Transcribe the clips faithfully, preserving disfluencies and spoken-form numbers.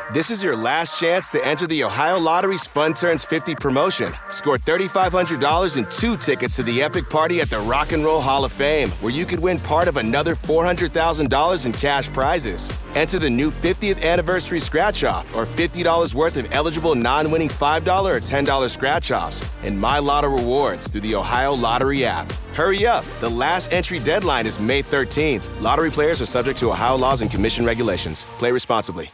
This is your last chance to enter the Ohio Lottery's Fun Turns fifty promotion. Score three thousand five hundred dollars and two tickets to the epic party at the Rock and Roll Hall of Fame, where you could win part of another four hundred thousand dollars in cash prizes. Enter the new fiftieth anniversary scratch-off or fifty dollars worth of eligible non-winning five dollars or ten dollars scratch-offs and My Lotto rewards through the Ohio Lottery app. Hurry up. The last entry deadline is May thirteenth. Lottery players are subject to Ohio laws and commission regulations. Play responsibly.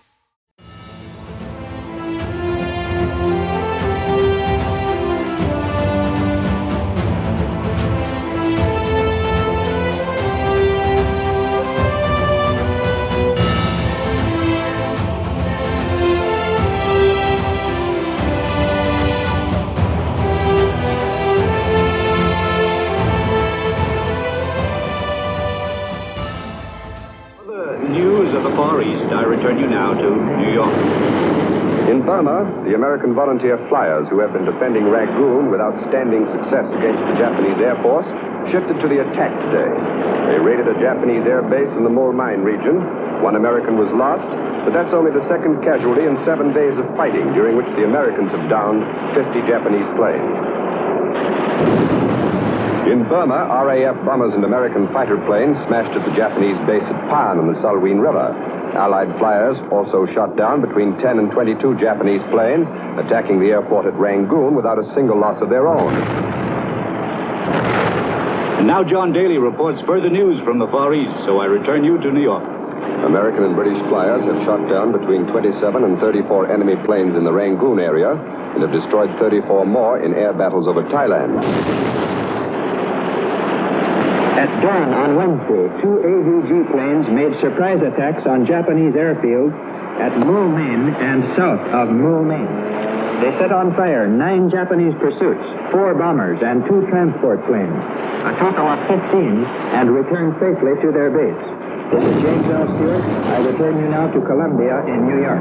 In Burma, the American volunteer flyers who have been defending Rangoon with outstanding success against the Japanese Air Force shifted to the attack today. They raided a Japanese air base in the Mul Mine region. One American was lost, but that's only the second casualty in seven days of fighting, during which the Americans have downed fifty Japanese planes. In Burma, R A F bombers and American fighter planes smashed at the Japanese base at Pan on the Salween River. Allied flyers also shot down between ten and twenty-two Japanese planes, attacking the airport at Rangoon without a single loss of their own. And now John Daly reports further news from the Far East, so I return you to New York. American and British flyers have shot down between twenty-seven and thirty-four enemy planes in the Rangoon area and have destroyed thirty-four more in air battles over Thailand. At dawn on Wednesday, two A V G planes made surprise attacks on Japanese airfields at Moulmein and south of Moulmein. They set on fire nine Japanese pursuits, four bombers, and two transport planes, a total of fifteen, and returned safely to their base. This is James L. Stewart. I return you now to Columbia in New York.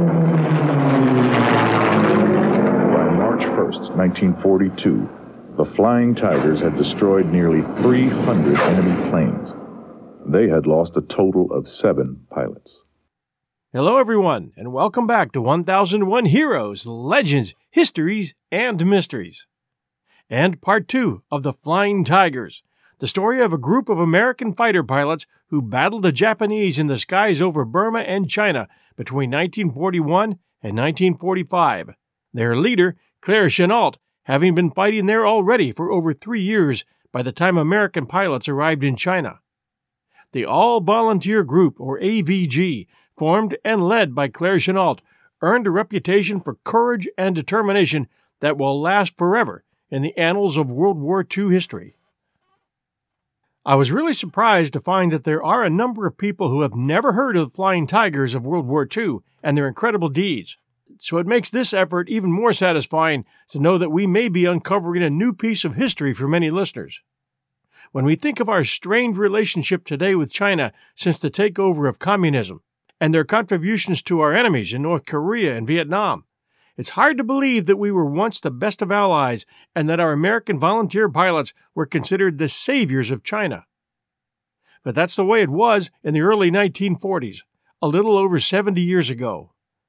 By March first, nineteen forty-two, the Flying Tigers had destroyed nearly three hundred enemy planes. They had lost a total of seven pilots. Hello, everyone, and welcome back to one thousand one Heroes, Legends, Histories, and Mysteries. And part two of the Flying Tigers, the story of a group of American fighter pilots who battled the Japanese in the skies over Burma and China between nineteen forty-one and nineteen forty-five. Their leader, Claire Chennault, having been fighting there already for over three years by the time American pilots arrived in China. The All-Volunteer Group, or A V G, formed and led by Claire Chennault, earned a reputation for courage and determination that will last forever in the annals of World War Two history. I was really surprised to find that there are a number of people who have never heard of the Flying Tigers of World War Two and their incredible deeds. So it makes this effort even more satisfying to know that we may be uncovering a new piece of history for many listeners. When we think of our strained relationship today with China since the takeover of communism and their contributions to our enemies in North Korea and Vietnam, it's hard to believe that we were once the best of allies and that our American volunteer pilots were considered the saviors of China. But that's the way it was in the early nineteen forties, a little over seventy years ago.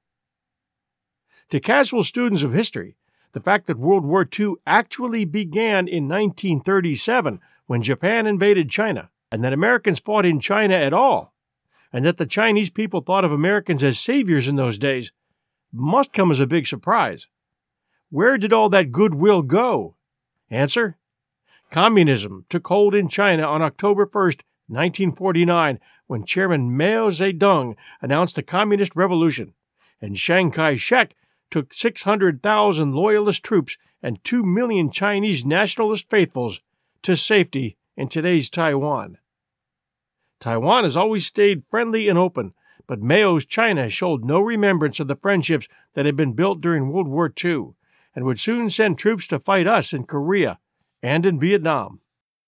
To casual students of history, the fact that World War Two actually began in nineteen thirty-seven when Japan invaded China, and that Americans fought in China at all, and that the Chinese people thought of Americans as saviors in those days, must come as a big surprise. Where did all that goodwill go? Answer: communism took hold in China on October first, nineteen forty-nine, when Chairman Mao Zedong announced a communist revolution, and Chiang Kai-shek took six hundred thousand loyalist troops and two million Chinese nationalist faithfuls to safety in today's Taiwan. Taiwan has always stayed friendly and open, but Mao's China showed no remembrance of the friendships that had been built during World War Two and would soon send troops to fight us in Korea and in Vietnam.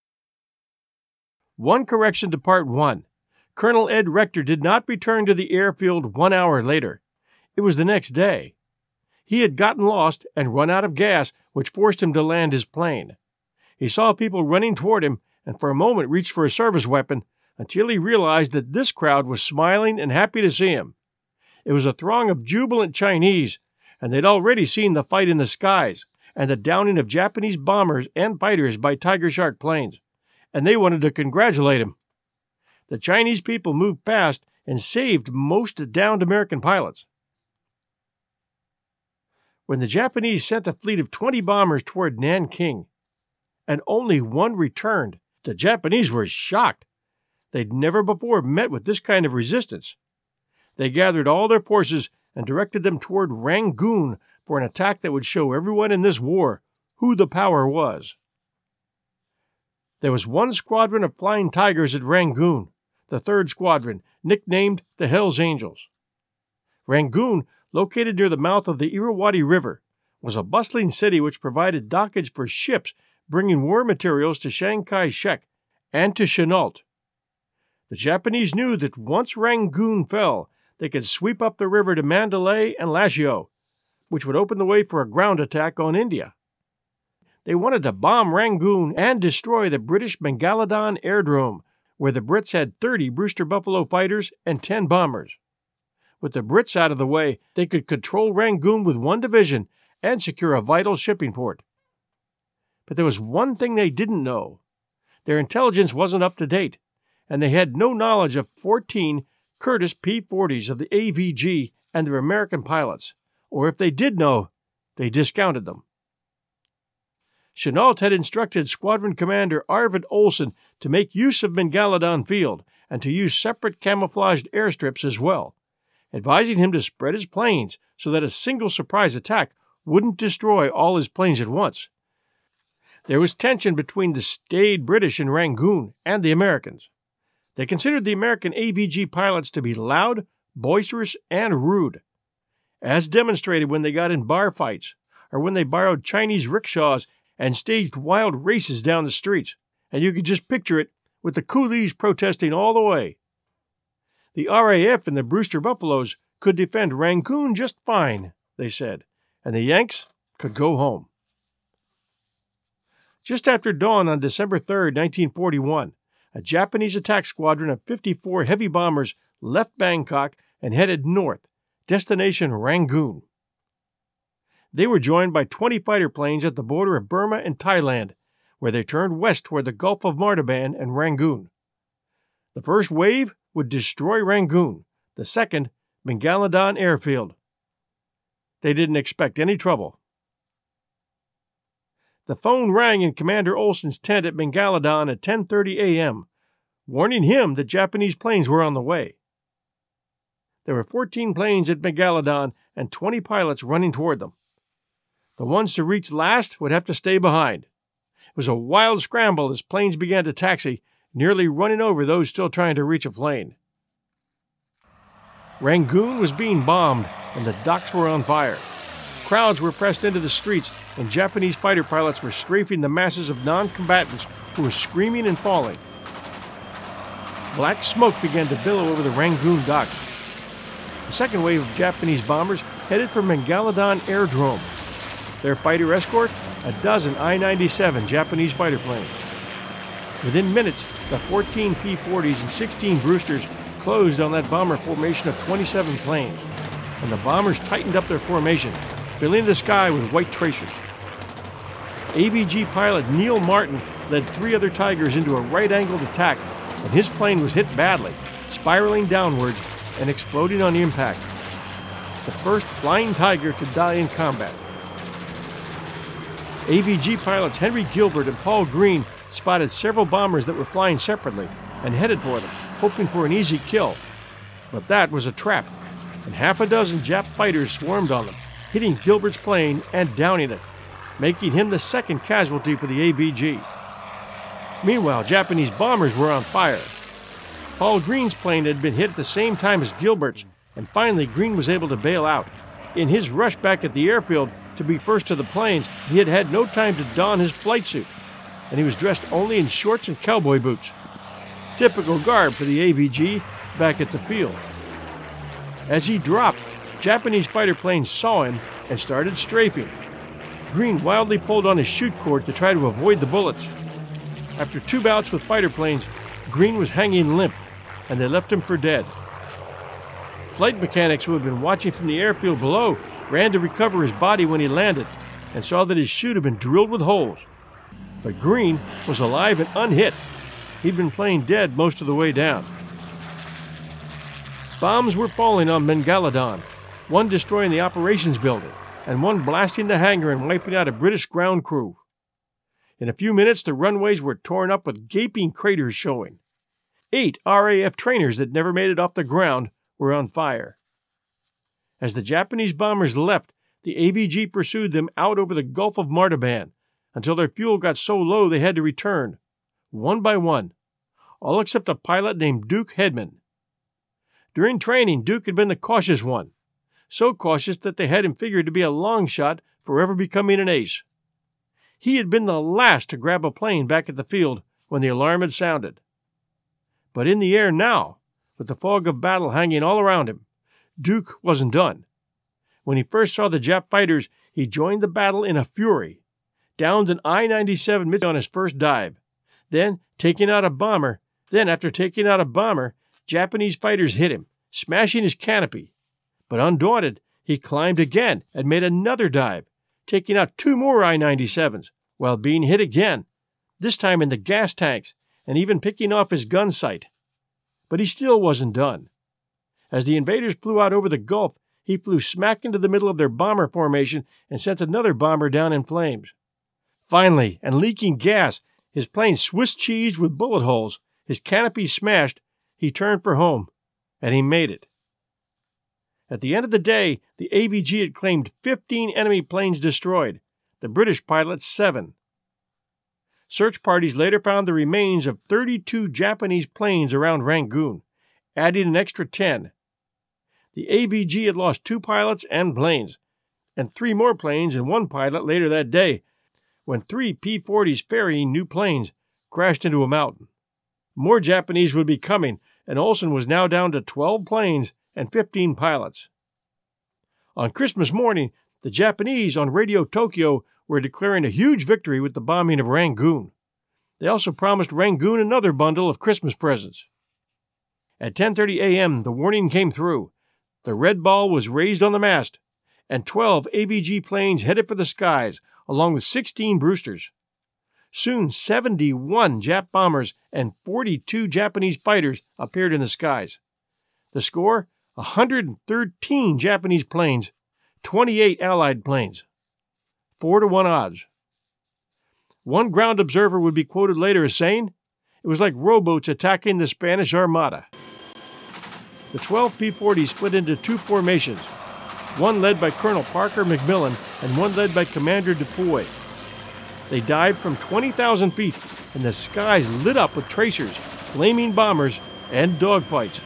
One correction to Part one. Colonel Ed Rector did not return to the airfield one hour later. It was the next day. He had gotten lost and run out of gas, which forced him to land his plane. He saw people running toward him and for a moment reached for a service weapon until he realized that this crowd was smiling and happy to see him. It was a throng of jubilant Chinese, and they'd already seen the fight in the skies and the downing of Japanese bombers and fighters by Tiger Shark planes, and they wanted to congratulate him. The Chinese people moved past and saved most downed American pilots. When the Japanese sent a fleet of twenty bombers toward Nanking, and only one returned, the Japanese were shocked. They'd never before met with this kind of resistance. They gathered all their forces and directed them toward Rangoon for an attack that would show everyone in this war who the power was. There was one squadron of Flying Tigers at Rangoon, the third Squadron, nicknamed the Hells Angels. Rangoon, located near the mouth of the Irrawaddy River, was a bustling city which provided dockage for ships bringing war materials to Chiang Kai-shek and to Chennault. The Japanese knew that once Rangoon fell, they could sweep up the river to Mandalay and Lashio, which would open the way for a ground attack on India. They wanted to bomb Rangoon and destroy the British Megalodon Airdrome, where the Brits had thirty Brewster Buffalo fighters and ten bombers. With the Brits out of the way, they could control Rangoon with one division and secure a vital shipping port. But there was one thing they didn't know. Their intelligence wasn't up to date, and they had no knowledge of fourteen Curtiss P forties of the A V G and their American pilots, or if they did know, they discounted them. Chennault had instructed Squadron Commander Arvid Olsen to make use of Megalodon Field and to use separate camouflaged airstrips as well, advising him to spread his planes so that a single surprise attack wouldn't destroy all his planes at once. There was tension between the staid British in Rangoon and the Americans. They considered the American A V G pilots to be loud, boisterous, and rude, as demonstrated when they got in bar fights or when they borrowed Chinese rickshaws and staged wild races down the streets, and you could just picture it with the coolies protesting all the way. The R A F and the Brewster Buffaloes could defend Rangoon just fine, they said, and the Yanks could go home. Just after dawn on December third, nineteen forty-one, a Japanese attack squadron of fifty-four heavy bombers left Bangkok and headed north, destination Rangoon. They were joined by twenty fighter planes at the border of Burma and Thailand, where they turned west toward the Gulf of Martaban and Rangoon. The first wave would destroy Rangoon, the second, Megalodon Airfield. They didn't expect any trouble. The phone rang in Commander Olsen's tent at Megalodon at ten thirty a.m., warning him that Japanese planes were on the way. There were fourteen planes at Megalodon and twenty pilots running toward them. The ones to reach last would have to stay behind. It was a wild scramble as planes began to taxi, nearly running over those still trying to reach a plane. Rangoon was being bombed, and the docks were on fire. Crowds were pressed into the streets, and Japanese fighter pilots were strafing the masses of non-combatants who were screaming and falling. Black smoke began to billow over the Rangoon docks. The second wave of Japanese bombers headed for Megalodon Airdrome. Their fighter escort, a dozen I ninety-seven Japanese fighter planes. Within minutes, the fourteen P forties and sixteen Brewsters closed on that bomber formation of twenty-seven planes, and the bombers tightened up their formation, filling the sky with white tracers. A V G pilot Neil Martin led three other Tigers into a right-angled attack, and his plane was hit badly, spiraling downwards and exploding on impact. The first Flying Tiger to die in combat. A V G pilots Henry Gilbert and Paul Green spotted several bombers that were flying separately and headed for them, hoping for an easy kill. But that was a trap, and half a dozen Jap fighters swarmed on them, hitting Gilbert's plane and downing it, making him the second casualty for the A V G. Meanwhile, Japanese bombers were on fire. Paul Green's plane had been hit at the same time as Gilbert's, and finally Green was able to bail out. In his rush back at the airfield to be first to the planes, he had had no time to don his flight suit, and he was dressed only in shorts and cowboy boots. Typical garb for the A V G back at the field. As he dropped, Japanese fighter planes saw him and started strafing. Green wildly pulled on his chute cord to try to avoid the bullets. After two bouts with fighter planes, Green was hanging limp, and they left him for dead. flight mechanics who had been watching from the airfield below ran to recover his body when he landed and saw that his chute had been drilled with holes. But Green was alive and unhit. He'd been playing dead most of the way down. Bombs were falling on Megalodon, one destroying the operations building, and one blasting the hangar and wiping out a British ground crew. In a few minutes, the runways were torn up with gaping craters showing. Eight R A F trainers that never made it off the ground were on fire. As the Japanese bombers left, the A V G pursued them out over the Gulf of Martaban until their fuel got so low they had to return, one by one, all except a pilot named Duke Hedman. During training, Duke had been the cautious one, so cautious that they had him figured to be a long shot forever becoming an ace. He had been the last to grab a plane back at the field when the alarm had sounded. But in the air now, with the fog of battle hanging all around him, Duke wasn't done. When he first saw the Jap fighters, he joined the battle in a fury, downed an I ninety-seven on his first dive, then taking out a bomber. Then, after taking out a bomber, Japanese fighters hit him, smashing his canopy. But undaunted, he climbed again and made another dive, taking out two more I ninety-sevens, while being hit again, this time in the gas tanks, and even picking off his gun sight. But he still wasn't done. As the invaders flew out over the Gulf, he flew smack into the middle of their bomber formation and sent another bomber down in flames. Finally, and leaking gas, his plane Swiss cheesed with bullet holes, his canopy smashed, he turned for home, and he made it. At the end of the day, the A V G had claimed fifteen enemy planes destroyed, the British pilots seven. Search parties later found the remains of thirty-two Japanese planes around Rangoon, adding an extra ten. The A V G had lost two pilots and planes, and three more planes and one pilot later that day, when three P forties ferrying new planes crashed into a mountain. More Japanese would be coming, and Olson was now down to twelve planes and fifteen pilots. On Christmas morning, the Japanese on Radio Tokyo were declaring a huge victory with the bombing of Rangoon. They also promised Rangoon another bundle of Christmas presents. At ten thirty a.m., the warning came through. The red ball was raised on the mast, and twelve A V G planes headed for the skies, along with sixteen Brewsters. Soon, seventy-one Jap bombers and forty-two Japanese fighters appeared in the skies. The score? one hundred thirteen Japanese planes, twenty-eight Allied planes. Four to one odds. One ground observer would be quoted later as saying, "It was like rowboats attacking the Spanish Armada." The twelve P forties split into two formations, one led by Colonel Parker McMillan and one led by Commander Dupuy. They dived from twenty thousand feet, and the skies lit up with tracers, flaming bombers, and dogfights.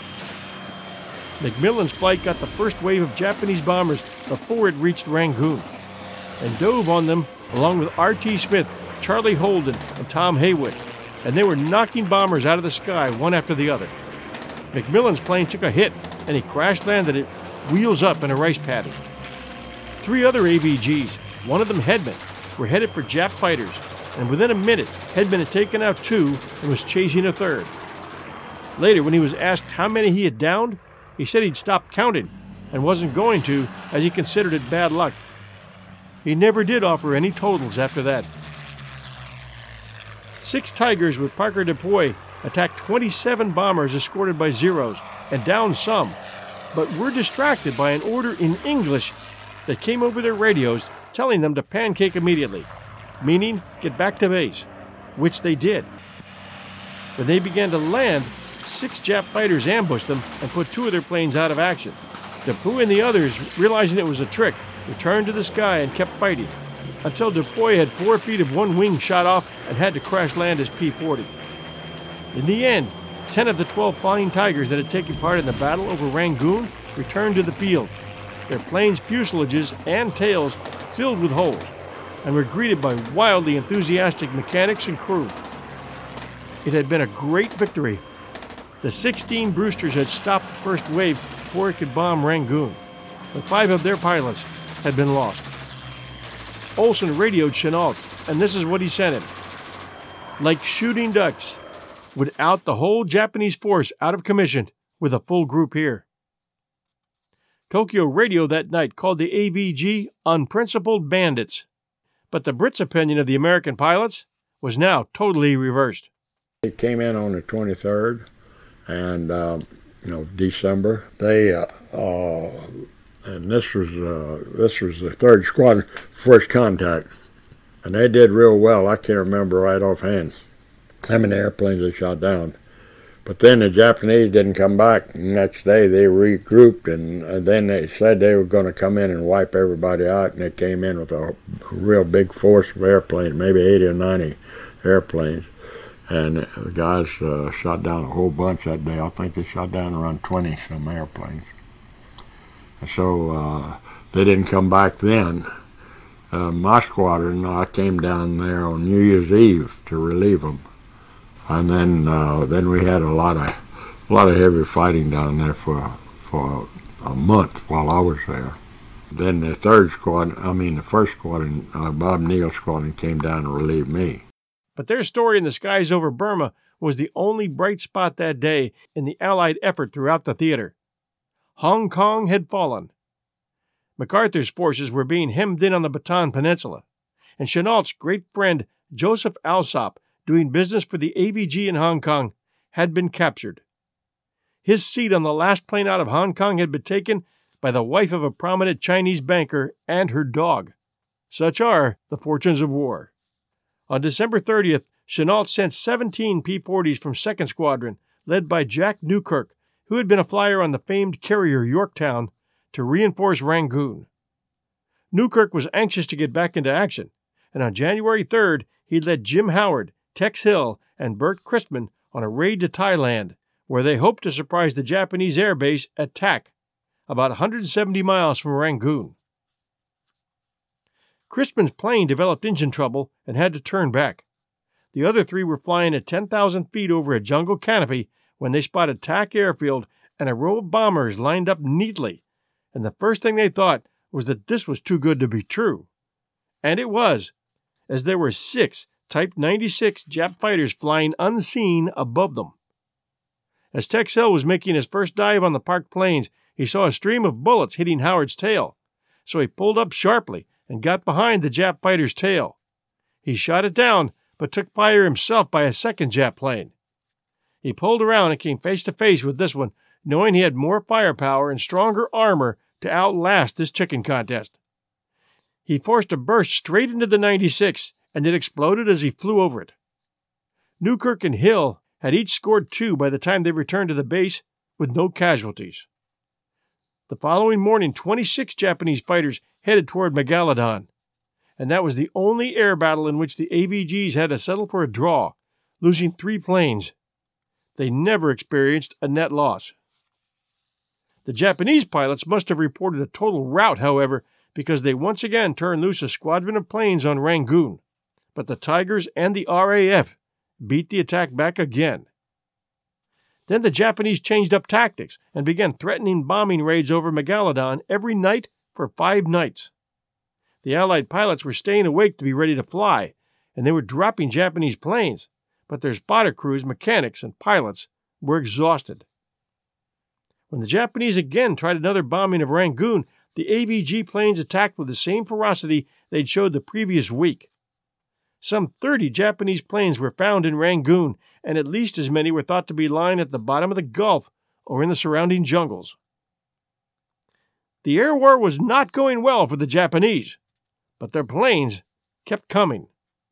McMillan's flight got the first wave of Japanese bombers before it reached Rangoon, and dove on them along with R T Smith, Charlie Holden, and Tom Haywood, and they were knocking bombers out of the sky one after the other. McMillan's plane took a hit, and he crash-landed it, wheels up in a rice paddy. Three other A V Gs, one of them Hedman, were headed for Jap fighters, and within a minute, Hedman had taken out two and was chasing a third. Later, when he was asked how many he had downed, he said he'd stopped counting and wasn't going to, as he considered it bad luck. He never did offer any totals after that. Six Tigers with Parker Dupuy attacked twenty-seven bombers escorted by Zeros and downed some, but were distracted by an order in English that came over their radios telling them to pancake immediately, meaning get back to base, which they did. When they began to land, six Jap fighters ambushed them and put two of their planes out of action. Dupuy and the others, realizing it was a trick, returned to the sky and kept fighting, until Dupuy had four feet of one wing shot off and had to crash land his P forty. In the end, ten of the twelve Flying Tigers that had taken part in the battle over Rangoon returned to the field, their planes' fuselages and tails filled with holes, and were greeted by wildly enthusiastic mechanics and crew. It had been a great victory. The sixteen Brewsters had stopped the first wave before it could bomb Rangoon, but five of their pilots had been lost. Olson radioed Chennault, and this is what he sent him. Like shooting ducks, without the whole Japanese force out of commission with a full group here. Tokyo radio that night called the A V G unprincipled bandits. But the Brits' opinion of the American pilots was now totally reversed. They came in on the twenty-third, and uh, you know, December. They uh, uh, and this was uh, this was the third squadron, first contact, and they did real well. I can't remember right offhand how many airplanes they shot down. But then the Japanese didn't come back. The next day they regrouped, and, and then they said they were going to come in and wipe everybody out, and they came in with a, a real big force of airplanes, maybe eighty or ninety airplanes. And the guys uh, shot down a whole bunch that day. I think they shot down around twenty some airplanes. And so uh, they didn't come back then. Uh, my squadron, I came down there on New Year's Eve to relieve them. And then uh, then we had a lot of a lot of heavy fighting down there for for a month while I was there. Then the third squadron, I mean the first squadron, uh, Bob Neal's squadron, came down and relieved me. But their story in the skies over Burma was the only bright spot that day in the Allied effort throughout the theater. Hong Kong had fallen. MacArthur's forces were being hemmed in on the Bataan Peninsula, and Chennault's great friend Joseph Alsop, doing business for the A V G in Hong Kong, had been captured. His seat on the last plane out of Hong Kong had been taken by the wife of a prominent Chinese banker and her dog. Such are the fortunes of war. On December thirtieth, Chennault sent seventeen P forties from second Squadron, led by Jack Newkirk, who had been a flyer on the famed carrier Yorktown, to reinforce Rangoon. Newkirk was anxious to get back into action, and on January third, he led Jim Howard, Tex Hill, and Bert Christman on a raid to Thailand, where they hoped to surprise the Japanese air base at Tak, about one hundred seventy miles from Rangoon. Christman's plane developed engine trouble and had to turn back. The other three were flying at ten thousand feet over a jungle canopy when they spotted Tak Airfield and a row of bombers lined up neatly, and the first thing they thought was that this was too good to be true. And it was, as there were six Type ninety-six Jap fighters flying unseen above them. As Tex Hill was making his first dive on the parked planes, he saw a stream of bullets hitting Howard's tail, so he pulled up sharply and got behind the Jap fighter's tail. He shot it down, but took fire himself by a second Jap plane. He pulled around and came face to face with this one, knowing he had more firepower and stronger armor to outlast this chicken contest. He forced a burst straight into the ninety-six, and it exploded as he flew over it. Newkirk and Hill had each scored two by the time they returned to the base, with no casualties. The following morning, twenty-six Japanese fighters headed toward Megalodon, and that was the only air battle in which the A V Gs had to settle for a draw, losing three planes. They never experienced a net loss. The Japanese pilots must have reported a total rout, however, because they once again turned loose a squadron of planes on Rangoon. But the Tigers and the R A F beat the attack back again. Then the Japanese changed up tactics and began threatening bombing raids over Megalodon every night for five nights. The Allied pilots were staying awake to be ready to fly, and they were dropping Japanese planes, but their spotter crews, mechanics, and pilots were exhausted. When the Japanese again tried another bombing of Rangoon, the A V G planes attacked with the same ferocity they'd showed the previous week. Some thirty Japanese planes were found in Rangoon, and at least as many were thought to be lying at the bottom of the Gulf or in the surrounding jungles. The air war was not going well for the Japanese, but their planes kept coming.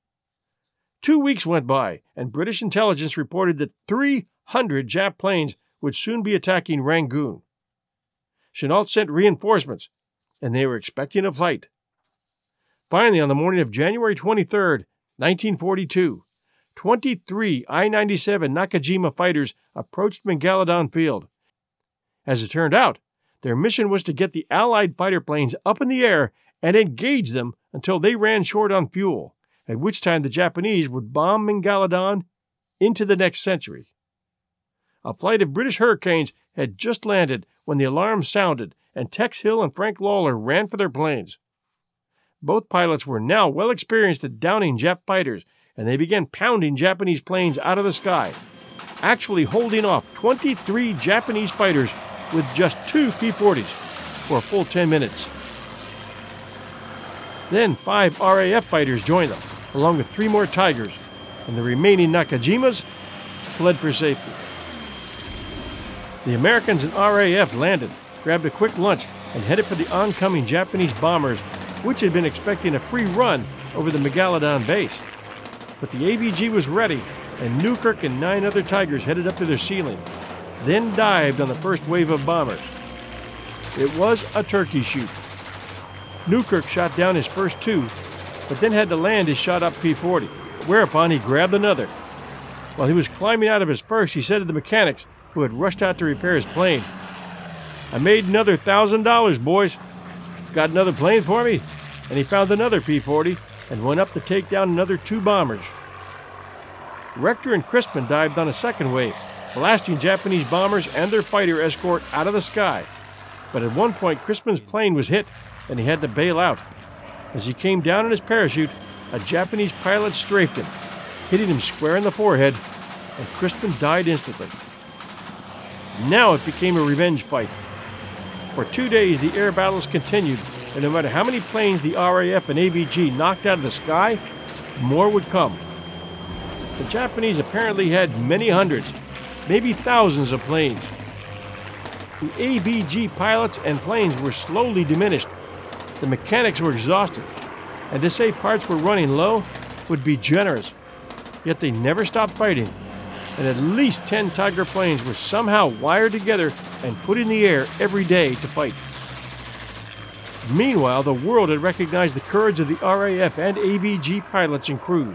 Two weeks went by, and British intelligence reported that three hundred Jap planes would soon be attacking Rangoon. Chennault sent reinforcements, and they were expecting a fight. Finally, on the morning of January twenty-third, nineteen forty-two, twenty-three I ninety-seven Nakajima fighters approached Megalodon Field. As it turned out, their mission was to get the Allied fighter planes up in the air and engage them until they ran short on fuel, at which time the Japanese would bomb Megalodon into the next century. A flight of British Hurricanes had just landed when the alarm sounded, and Tex Hill and Frank Lawler ran for their planes. Both pilots were now well experienced at downing Jap fighters, and they began pounding Japanese planes out of the sky, actually holding off twenty-three Japanese fighters with just two P forties, for a full ten minutes. Then five R A F fighters joined them, along with three more Tigers, and the remaining Nakajimas fled for safety. The Americans and R A F landed, grabbed a quick lunch, and headed for the oncoming Japanese bombers, which had been expecting a free run over the Megalodon base. But the A V G was ready, and Newkirk and nine other Tigers headed up to their ceiling, then dived on the first wave of bombers. It was a turkey shoot. Newkirk shot down his first two, but then had to land his shot-up P forty, whereupon he grabbed another. While he was climbing out of his first, he said to the mechanics, who had rushed out to repair his plane, "I made another thousand dollars, boys. Got another plane for me?" And he found another P forty and went up to take down another two bombers. Rector and Crispin dived on a second wave, blasting Japanese bombers and their fighter escort out of the sky. But at one point, Crispin's plane was hit, and he had to bail out. As he came down in his parachute, a Japanese pilot strafed him, hitting him square in the forehead, and Crispin died instantly. Now it became a revenge fight. For two days, the air battles continued, and no matter how many planes the R A F and A V G knocked out of the sky, more would come. The Japanese apparently had many hundreds, maybe thousands of planes. The A V G pilots and planes were slowly diminished. The mechanics were exhausted, and to say parts were running low would be generous. Yet they never stopped fighting, and at least ten Tiger planes were somehow wired together and put in the air every day to fight. Meanwhile, the world had recognized the courage of the R A F and A V G pilots and crews.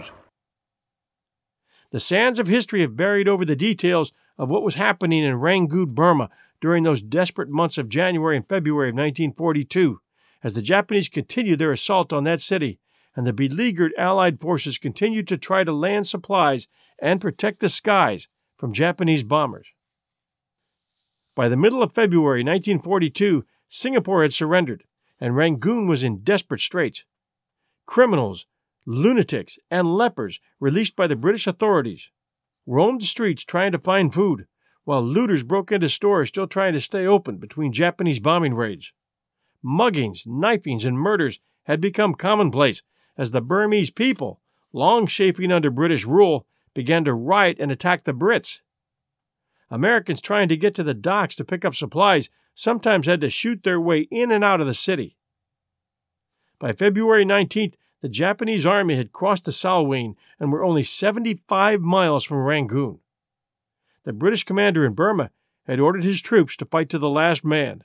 The sands of history have buried over the details of what was happening in Rangoon, Burma during those desperate months of January and February of nineteen forty-two, as the Japanese continued their assault on that city, and the beleaguered Allied forces continued to try to land supplies and protect the skies from Japanese bombers. By the middle of February nineteen forty-two, Singapore had surrendered, and Rangoon was in desperate straits. Criminals, lunatics, and lepers, released by the British authorities, roamed the streets trying to find food, while looters broke into stores still trying to stay open between Japanese bombing raids. Muggings, knifings, and murders had become commonplace as the Burmese people, long chafing under British rule, began to riot and attack the Brits. Americans trying to get to the docks to pick up supplies sometimes had to shoot their way in and out of the city. By February nineteenth, the Japanese army had crossed the Salween and were only seventy-five miles from Rangoon. The British commander in Burma had ordered his troops to fight to the last man.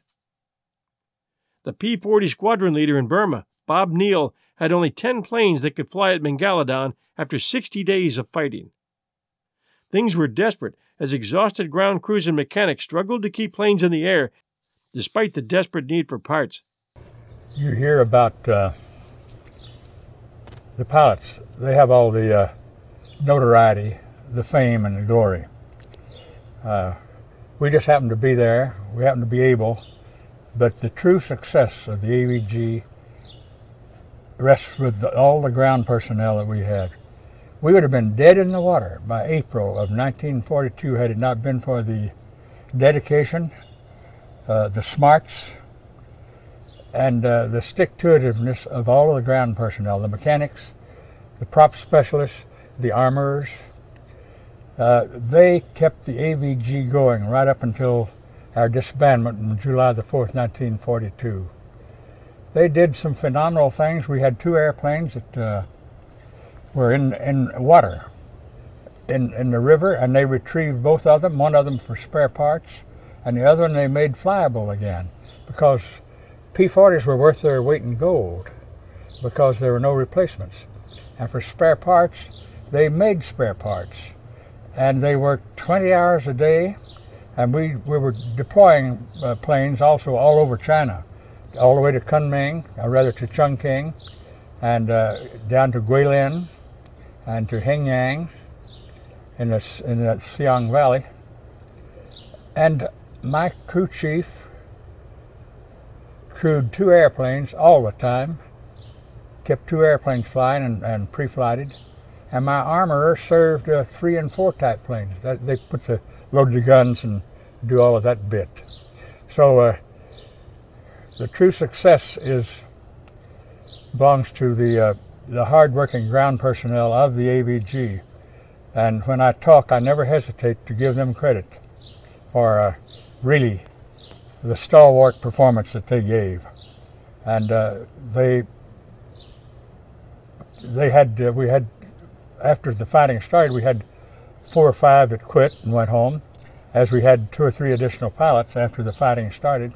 The P forty squadron leader in Burma, Bob Neal, had only ten planes that could fly at Megalodon after sixty days of fighting. Things were desperate as exhausted ground crews and mechanics struggled to keep planes in the air despite the desperate need for parts. You hear about uh, the pilots. They have all the uh, notoriety, the fame, and the glory. Uh, we just happen to be there. We happen to be able. But the true success of the A V G rests with the, all the ground personnel that we had. We would have been dead in the water by April of nineteen forty-two had it not been for the dedication, uh, the smarts, and uh, the stick-to-itiveness of all of the ground personnel, the mechanics, the prop specialists, the armorers. Uh, they kept the A V G going right up until our disbandment on July the fourth, nineteen forty-two. They did some phenomenal things. We had two airplanes that uh, were in, in water in, in the river, and they retrieved both of them, one of them for spare parts, and the other one they made flyable again, because P forties were worth their weight in gold because there were no replacements. And for spare parts, they made spare parts. And they worked twenty hours a day, and we, we were deploying uh, planes also all over China, all the way to Kunming, or rather to Chongqing, and uh, down to Guilin, and to Hengyang in the, in the Siang Valley. And my crew chief crewed two airplanes all the time, kept two airplanes flying and, and pre-flighted, and my armorer served uh, three and four type planes. That, they put the load the guns and do all of that bit. So uh, the true success is belongs to the uh, the hard-working ground personnel of the A V G. And when I talk, I never hesitate to give them credit for uh, really the stalwart performance that they gave. And uh, they they had uh, we had after the fighting started, we had four or five that quit and went home, as we had two or three additional pilots after the fighting started.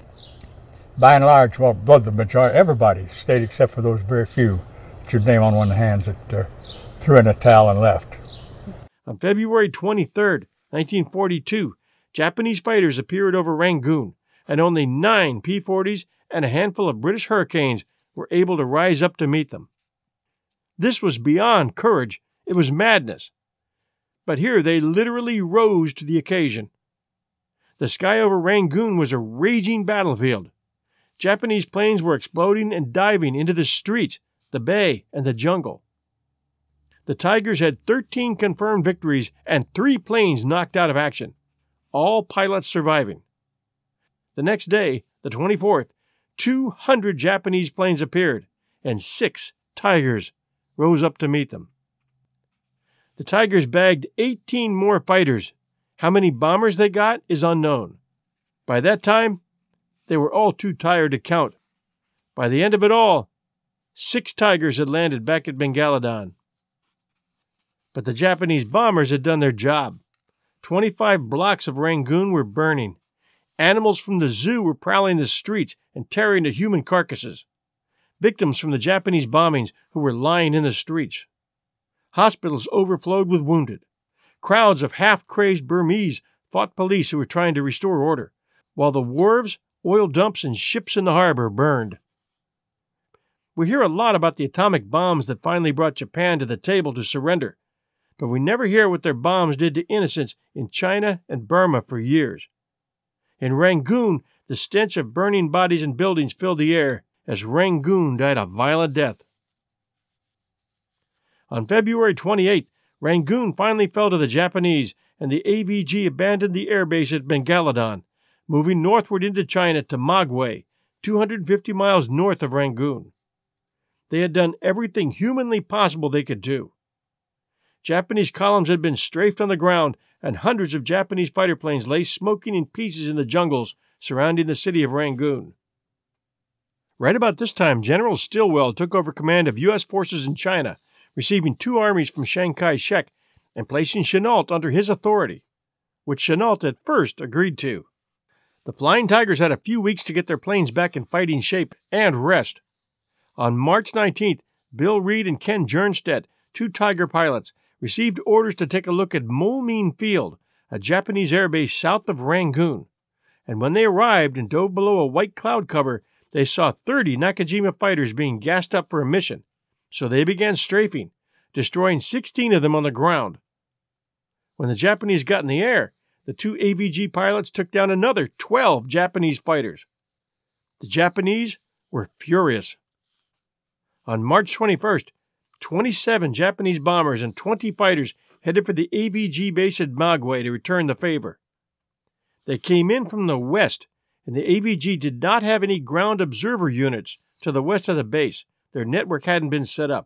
By and large, well, both the majority, everybody stayed except for those very few that you'd name on one hand that uh, threw in a towel and left. On February twenty-third, nineteen forty-two, Japanese fighters appeared over Rangoon, and only nine P forties and a handful of British Hurricanes were able to rise up to meet them. This was beyond courage. It was madness. But here they literally rose to the occasion. The sky over Rangoon was a raging battlefield. Japanese planes were exploding and diving into the streets, the bay, and the jungle. The Tigers had thirteen confirmed victories and three planes knocked out of action, all pilots surviving. The next day, the twenty-fourth, two hundred Japanese planes appeared, and six Tigers rose up to meet them. The Tigers bagged eighteen more fighters. How many bombers they got is unknown. By that time, they were all too tired to count. By the end of it all, six Tigers had landed back at Bengalodon. But the Japanese bombers had done their job. Twenty-five blocks of Rangoon were burning. Animals from the zoo were prowling the streets and tearing at human carcasses. Victims from the Japanese bombings who were lying in the streets. Hospitals overflowed with wounded. Crowds of half-crazed Burmese fought police who were trying to restore order, while the wharves, oil dumps, and ships in the harbor burned. We hear a lot about the atomic bombs that finally brought Japan to the table to surrender, but we never hear what their bombs did to innocents in China and Burma for years. In Rangoon, the stench of burning bodies and buildings filled the air as Rangoon died a violent death. On February twenty-eighth, Rangoon finally fell to the Japanese, and the A V G abandoned the airbase at Bengalodon, moving northward into China to Magway, two hundred fifty miles north of Rangoon. They had done everything humanly possible they could do. Japanese columns had been strafed on the ground, and hundreds of Japanese fighter planes lay smoking in pieces in the jungles surrounding the city of Rangoon. Right about this time, General Stilwell took over command of U S forces in China, receiving two armies from Chiang Kai-shek and placing Chennault under his authority, which Chennault at first agreed to. The Flying Tigers had a few weeks to get their planes back in fighting shape and rest. On March nineteenth, Bill Reed and Ken Jernstedt, two Tiger pilots, received orders to take a look at Moulmein Field, a Japanese airbase south of Rangoon. And when they arrived and dove below a white cloud cover, they saw thirty Nakajima fighters being gassed up for a mission. So they began strafing, destroying sixteen of them on the ground. When the Japanese got in the air, the two A V G pilots took down another twelve Japanese fighters. The Japanese were furious. On March twenty-first, twenty-seven Japanese bombers and twenty fighters headed for the A V G base at Magway to return the favor. They came in from the west, and the A V G did not have any ground observer units to the west of the base. Their network hadn't been set up.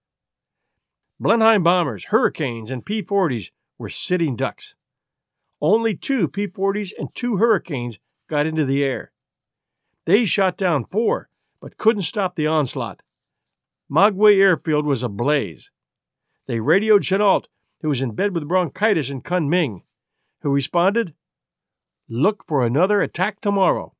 Blenheim bombers, Hurricanes, and P forties were sitting ducks. Only two P forties and two Hurricanes got into the air. They shot down four, but couldn't stop the onslaught. Magway Airfield was ablaze. They radioed Chennault, who was in bed with bronchitis in Kunming, who responded, "Look for another attack tomorrow."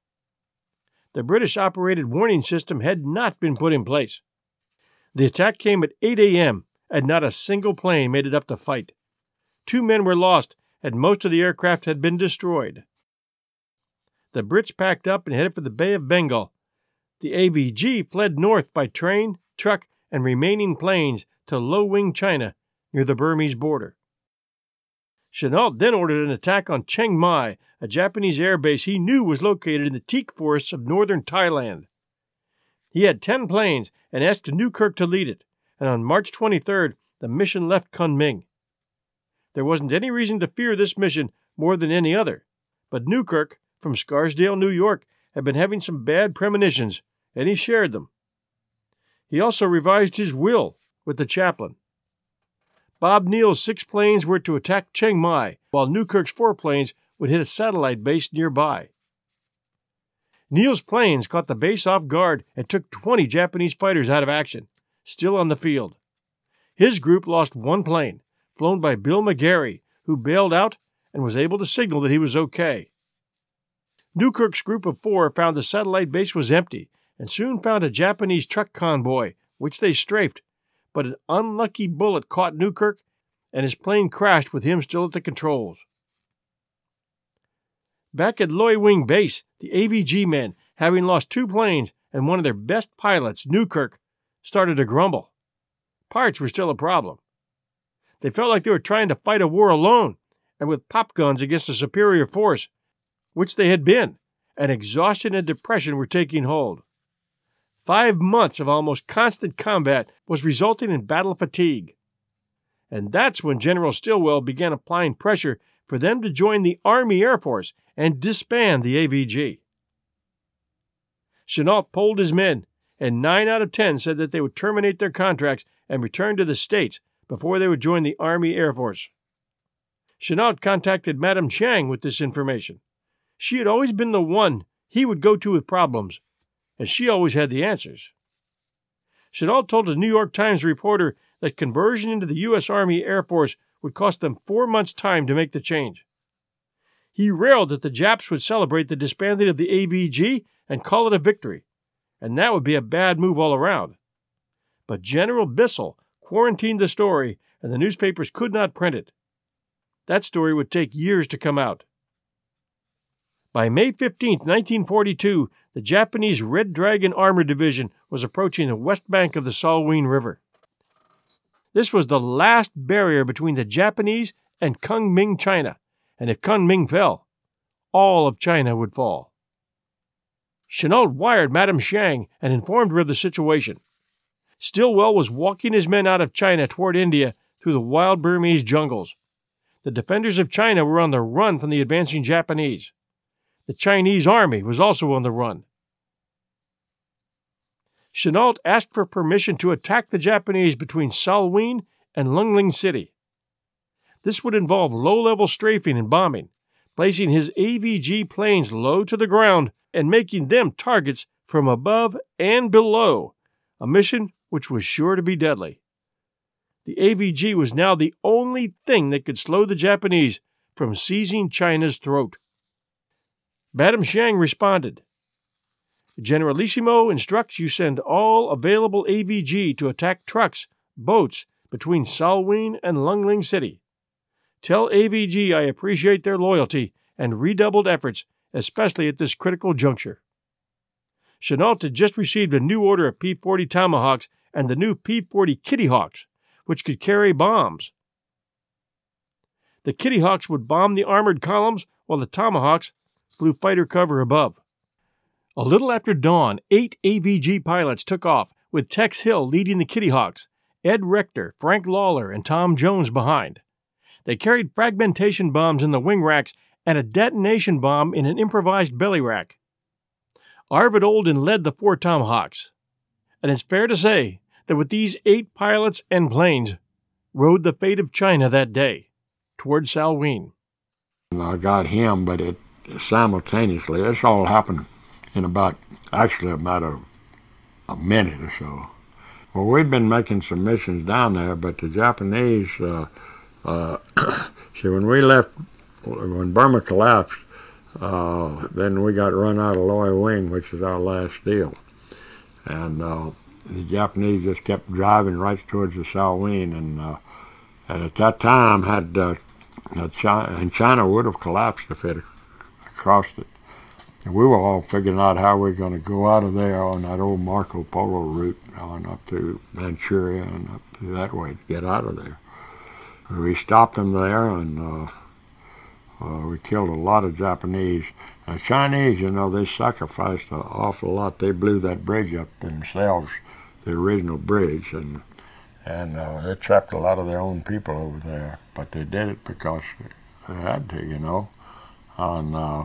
The British-operated warning system had not been put in place. The attack came at eight a.m., and not a single plane made it up to fight. Two men were lost, and most of the aircraft had been destroyed. The Brits packed up and headed for the Bay of Bengal. The A V G fled north by train, truck, and remaining planes to Lo-Wing, China, near the Burmese border. Chennault then ordered an attack on Chiang Mai, a Japanese airbase he knew was located in the teak forests of northern Thailand. He had ten planes and asked Newkirk to lead it, and on March twenty-third, the mission left Kunming. There wasn't any reason to fear this mission more than any other, but Newkirk, from Scarsdale, New York, had been having some bad premonitions, and he shared them. He also revised his will with the chaplain. Bob Neal's six planes were to attack Chiang Mai, while Newkirk's four planes would hit a satellite base nearby. Neal's planes caught the base off guard and took twenty Japanese fighters out of action, still on the field. His group lost one plane, flown by Bill McGarry, who bailed out and was able to signal that he was okay. Newkirk's group of four found the satellite base was empty and soon found a Japanese truck convoy, which they strafed, but an unlucky bullet caught Newkirk and his plane crashed with him still at the controls. Back at Loy Wing Base, the A V G men, having lost two planes and one of their best pilots, Newkirk, started to grumble. Parts were still a problem. They felt like they were trying to fight a war alone and with pop guns against a superior force, which they had been, and exhaustion and depression were taking hold. Five months of almost constant combat was resulting in battle fatigue. And that's when General Stilwell began applying pressure for them to join the Army Air Force and disband the A V G. Chennault polled his men, and nine out of ten said that they would terminate their contracts and return to the States before they would join the Army Air Force. Chennault contacted Madame Chiang with this information. She had always been the one he would go to with problems, and she always had the answers. Chennault told a New York Times reporter that conversion into the U S Army Air Force would cost them four months' time to make the change. He railed that the Japs would celebrate the disbanding of the A V G and call it a victory, and that would be a bad move all around. But General Bissell quarantined the story, and the newspapers could not print it. That story would take years to come out. By May fifteenth, nineteen forty-two, the Japanese Red Dragon Armor Division was approaching the west bank of the Salween River. This was the last barrier between the Japanese and Kunming China, and if Kunming fell, all of China would fall. Chennault wired Madame Chiang and informed her of the situation. Stilwell was walking his men out of China toward India through the wild Burmese jungles. The defenders of China were on the run from the advancing Japanese. The Chinese army was also on the run. Chennault asked for permission to attack the Japanese between Salween and Lungling City. This would involve low-level strafing and bombing, placing his A V G planes low to the ground and making them targets from above and below, a mission which was sure to be deadly. The A V G was now the only thing that could slow the Japanese from seizing China's throat. Madame Chiang responded, "Generalissimo instructs you send all available A V G to attack trucks, boats between Salween and Lungling City. Tell A V G I appreciate their loyalty and redoubled efforts, especially at this critical juncture." Chennault had just received a new order of P forty Tomahawks and the new P forty Kitty Hawks, which could carry bombs. The Kitty Hawks would bomb the armored columns, while the Tomahawks flew fighter cover above. A little after dawn, eight A V G pilots took off, with Tex Hill leading the Kitty Hawks, Ed Rector, Frank Lawler, and Tom Jones behind. They carried fragmentation bombs in the wing racks and a detonation bomb in an improvised belly rack. Arvid Olden led the four Tomahawks, and it's fair to say that with these eight pilots and planes, rode the fate of China that day, toward Salween. I got him, but it simultaneously, this all happened in about, actually about a, a minute or so. Well, we'd been making some missions down there, but the Japanese, uh, uh, see, when we left, when Burma collapsed, uh, then we got run out of Loy Wing, which is our last deal. And uh, the Japanese just kept driving right towards the Salween, and, uh, and at that time, had uh, China, and China would have collapsed if it had crossed it. And we were all figuring out how we were going to go out of there on that old Marco Polo route, on up through Manchuria and up through that way to get out of there. We stopped them there, and uh, uh, we killed a lot of Japanese. The Chinese, you know, they sacrificed an awful lot. They blew that bridge up themselves, the original bridge, and and uh, they trapped a lot of their own people over there. But they did it because they had to, you know. And uh,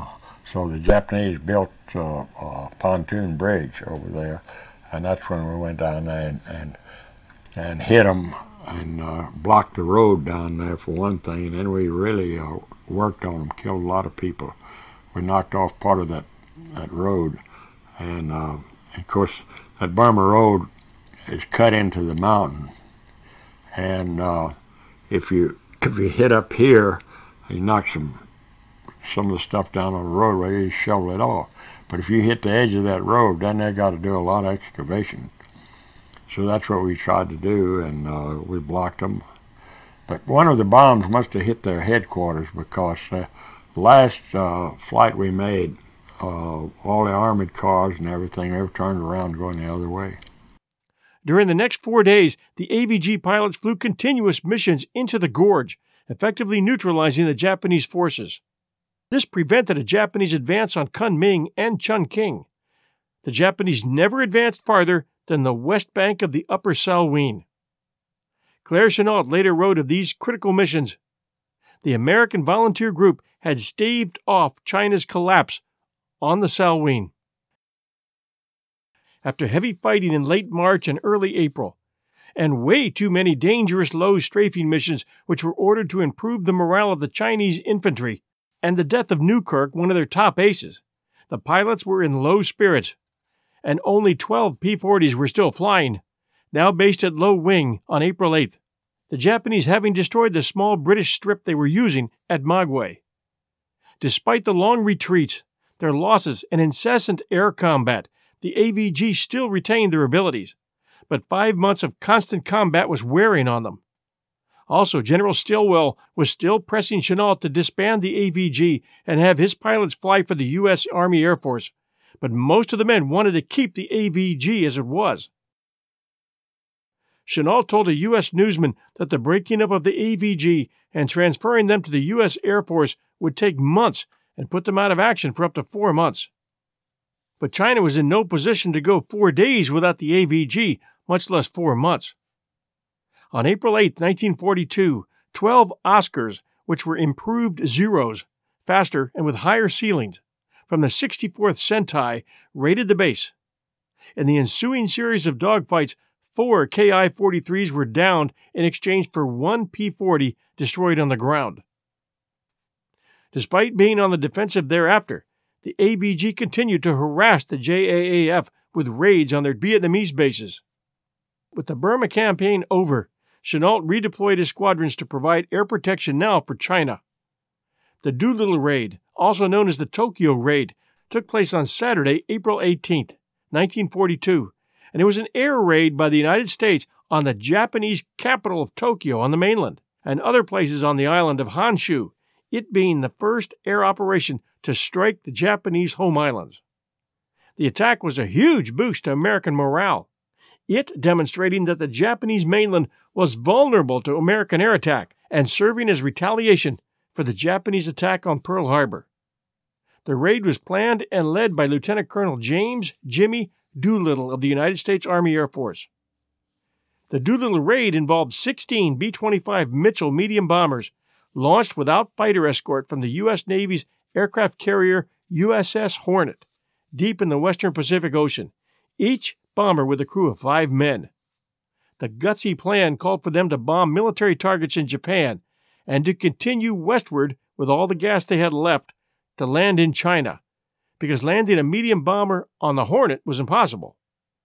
So the Japanese built uh, a pontoon bridge over there, and that's when we went down there and and, and hit them and uh, blocked the road down there for one thing, and then we really uh, worked on them, killed a lot of people. We knocked off part of that, that road, and uh, of course that Burma Road is cut into the mountain, and uh, if you if you hit up here, you knock some some of the stuff down on the roadway, you shovel it off. But if you hit the edge of that road, then they got to do a lot of excavation. So that's what we tried to do, and uh, we blocked them. But one of the bombs must have hit their headquarters, because uh, last uh, flight we made, uh, all the armored cars and everything, they were turned around going the other way. During the next four days, the A V G pilots flew continuous missions into the gorge, effectively neutralizing the Japanese forces. This prevented a Japanese advance on Kunming and Chungking. The Japanese never advanced farther than the west bank of the Upper Salween. Claire Chennault later wrote of these critical missions, "The American volunteer group had staved off China's collapse on the Salween." After heavy fighting in late March and early April, and way too many dangerous low strafing missions which were ordered to improve the morale of the Chinese infantry, and the death of Newkirk, one of their top aces, the pilots were in low spirits, and only twelve P forties were still flying, now based at low wing on April eighth, the Japanese having destroyed the small British strip they were using at Magway. Despite the long retreats, their losses, and incessant air combat, the A V G still retained their abilities, but five months of constant combat was wearing on them. Also, General Stilwell was still pressing Chennault to disband the A V G and have his pilots fly for the U S Army Air Force, but most of the men wanted to keep the A V G as it was. Chennault told a U S newsman that the breaking up of the A V G and transferring them to the U S Air Force would take months and put them out of action for up to four months. But China was in no position to go four days without the A V G, much less four months. On April eighth, nineteen forty-two, twelve Oscars, which were improved Zeros, faster and with higher ceilings, from the sixty-fourth Sentai, raided the base. In the ensuing series of dogfights, four K I forty-threes were downed in exchange for one P forty destroyed on the ground. Despite being on the defensive thereafter, the A V G continued to harass the J A A F with raids on their Vietnamese bases. With the Burma campaign over, Chennault redeployed his squadrons to provide air protection now for China. The Doolittle Raid, also known as the Tokyo Raid, took place on Saturday, April eighteenth, nineteen forty-two, and it was an air raid by the United States on the Japanese capital of Tokyo on the mainland and other places on the island of Honshu, it being the first air operation to strike the Japanese home islands. The attack was a huge boost to American morale, it demonstrating that the Japanese mainland was vulnerable to American air attack and serving as retaliation for the Japanese attack on Pearl Harbor. The raid was planned and led by Lieutenant Colonel James Jimmy Doolittle of the United States Army Air Force. The Doolittle Raid involved sixteen B twenty-five Mitchell medium bombers launched without fighter escort from the U S Navy's aircraft carrier U S S Hornet, deep in the western Pacific Ocean, each bomber with a crew of five men. The gutsy plan called for them to bomb military targets in Japan and to continue westward with all the gas they had left to land in China, because landing a medium bomber on the Hornet was impossible.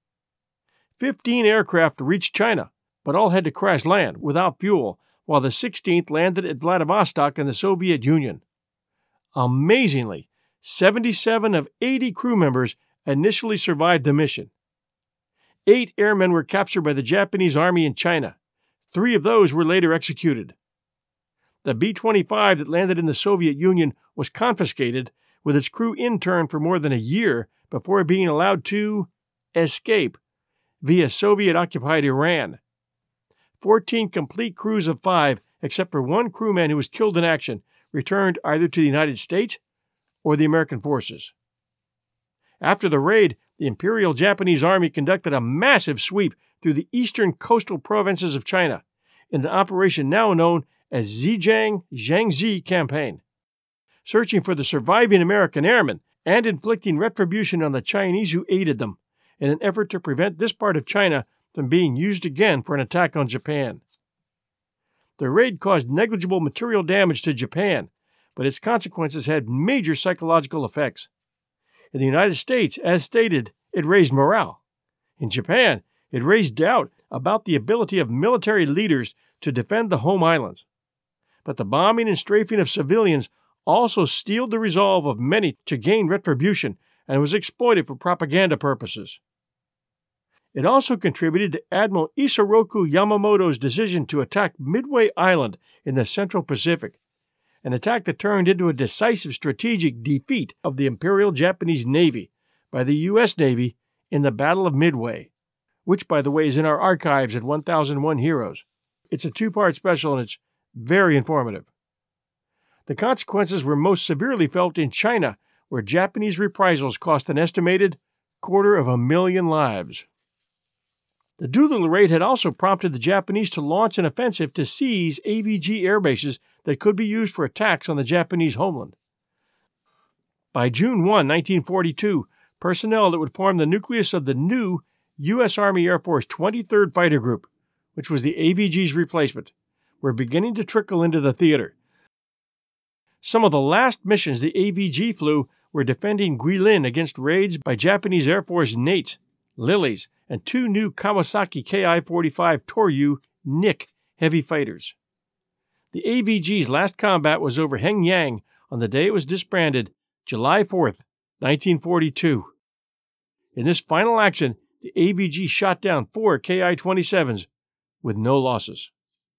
Fifteen aircraft reached China, but all had to crash land without fuel, while the sixteenth landed at Vladivostok in the Soviet Union. Amazingly, seventy-seven of eighty crew members initially survived the mission. Eight airmen were captured by the Japanese Army in China. Three of those were later executed. The B twenty-five that landed in the Soviet Union was confiscated, with its crew interned for more than a year before being allowed to escape via Soviet-occupied Iran. Fourteen complete crews of five, except for one crewman who was killed in action, returned either to the United States or the American forces. After the raid, the Imperial Japanese Army conducted a massive sweep through the eastern coastal provinces of China in an operation now known as Zhejiang Jiangxi Campaign. searching for the surviving American airmen and inflicting retribution on the Chinese who aided them in an effort to prevent this part of China from being used again for an attack on Japan. The raid caused negligible material damage to Japan, but its consequences had major psychological effects. In the United States, as stated, it raised morale. In Japan, it raised doubt about the ability of military leaders to defend the home islands. But the bombing and strafing of civilians also steeled the resolve of many to gain retribution and was exploited for propaganda purposes. It also contributed to Admiral Isoroku Yamamoto's decision to attack Midway Island in the Central Pacific, an attack that turned into a decisive strategic defeat of the Imperial Japanese Navy by the U S Navy in the Battle of Midway, which, by the way, is in our archives at one thousand one Heroes. It's a two-part special and it's very informative. The consequences were most severely felt in China, where Japanese reprisals cost an estimated quarter of a million lives. The Doolittle raid had also prompted the Japanese to launch an offensive to seize A V G airbases that could be used for attacks on the Japanese homeland. By June first, nineteen forty-two, personnel that would form the nucleus of the new U S Army Air Force twenty-third Fighter Group, which was the A V G's replacement, were beginning to trickle into the theater. Some of the last missions the A V G flew were defending Guilin against raids by Japanese Air Force Nates, Lilies, and two new Kawasaki K I forty-five Toryu N I C heavy fighters. The A V G's last combat was over Hengyang on the day it was disbanded, July fourth, nineteen forty-two. In this final action, the A V G shot down four K I twenty-sevens with no losses.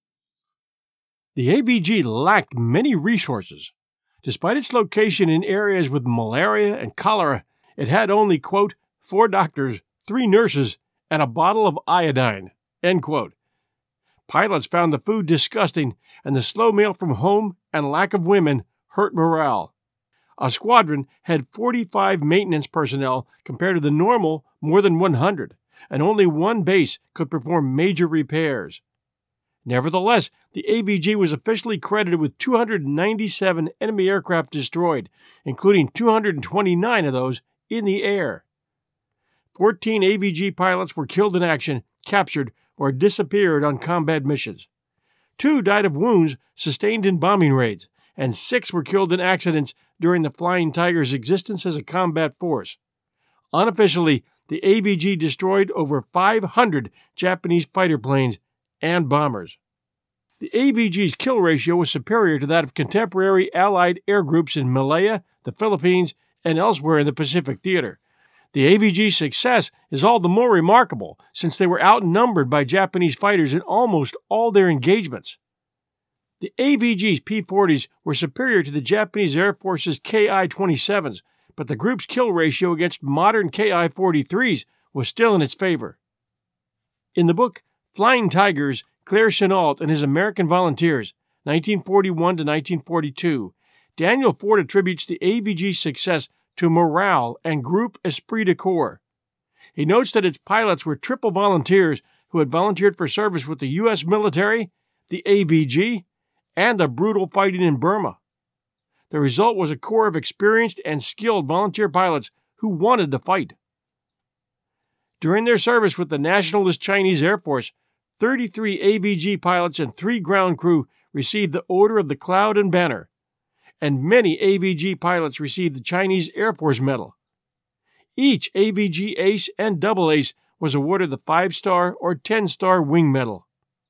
The A V G lacked many resources. Despite its location in areas with malaria and cholera, it had only, quote, four doctors, three nurses, and a bottle of iodine, end quote. Pilots found the food disgusting, and the slow mail from home and lack of women hurt morale. A squadron had forty-five maintenance personnel compared to the normal more than one hundred, and only one base could perform major repairs. Nevertheless, the A V G was officially credited with two hundred ninety-seven enemy aircraft destroyed, including two hundred twenty-nine of those in the air. fourteen A V G pilots were killed in action, captured, or disappeared on combat missions. Two died of wounds sustained in bombing raids, and six were killed in accidents during the Flying Tiger's existence as a combat force. Unofficially, the A V G destroyed over five hundred Japanese fighter planes and bombers. The A V G's kill ratio was superior to that of contemporary Allied air groups in Malaya, the Philippines, and elsewhere in the Pacific Theater. The A V G's success is all the more remarkable since they were outnumbered by Japanese fighters in almost all their engagements. The A V G's P forties were superior to the Japanese Air Force's K I twenty-sevens, but the group's kill ratio against modern K I forty-threes was still in its favor. In the book Flying Tigers, Claire Chennault and His American Volunteers, nineteen forty-one to nineteen forty-two, Daniel Ford attributes the A V G's success to morale and group esprit de corps. He notes that its pilots were triple volunteers who had volunteered for service with the U S military, the A V G, and the brutal fighting in Burma. The result was a corps of experienced and skilled volunteer pilots who wanted to fight. During their service with the Nationalist Chinese Air Force, thirty-three A V G pilots and three ground crew received the Order of the Cloud and Banner, and many A V G pilots received the Chinese Air Force Medal. Each A V G ace and double ace was awarded the five-star or ten-star Wing Medal.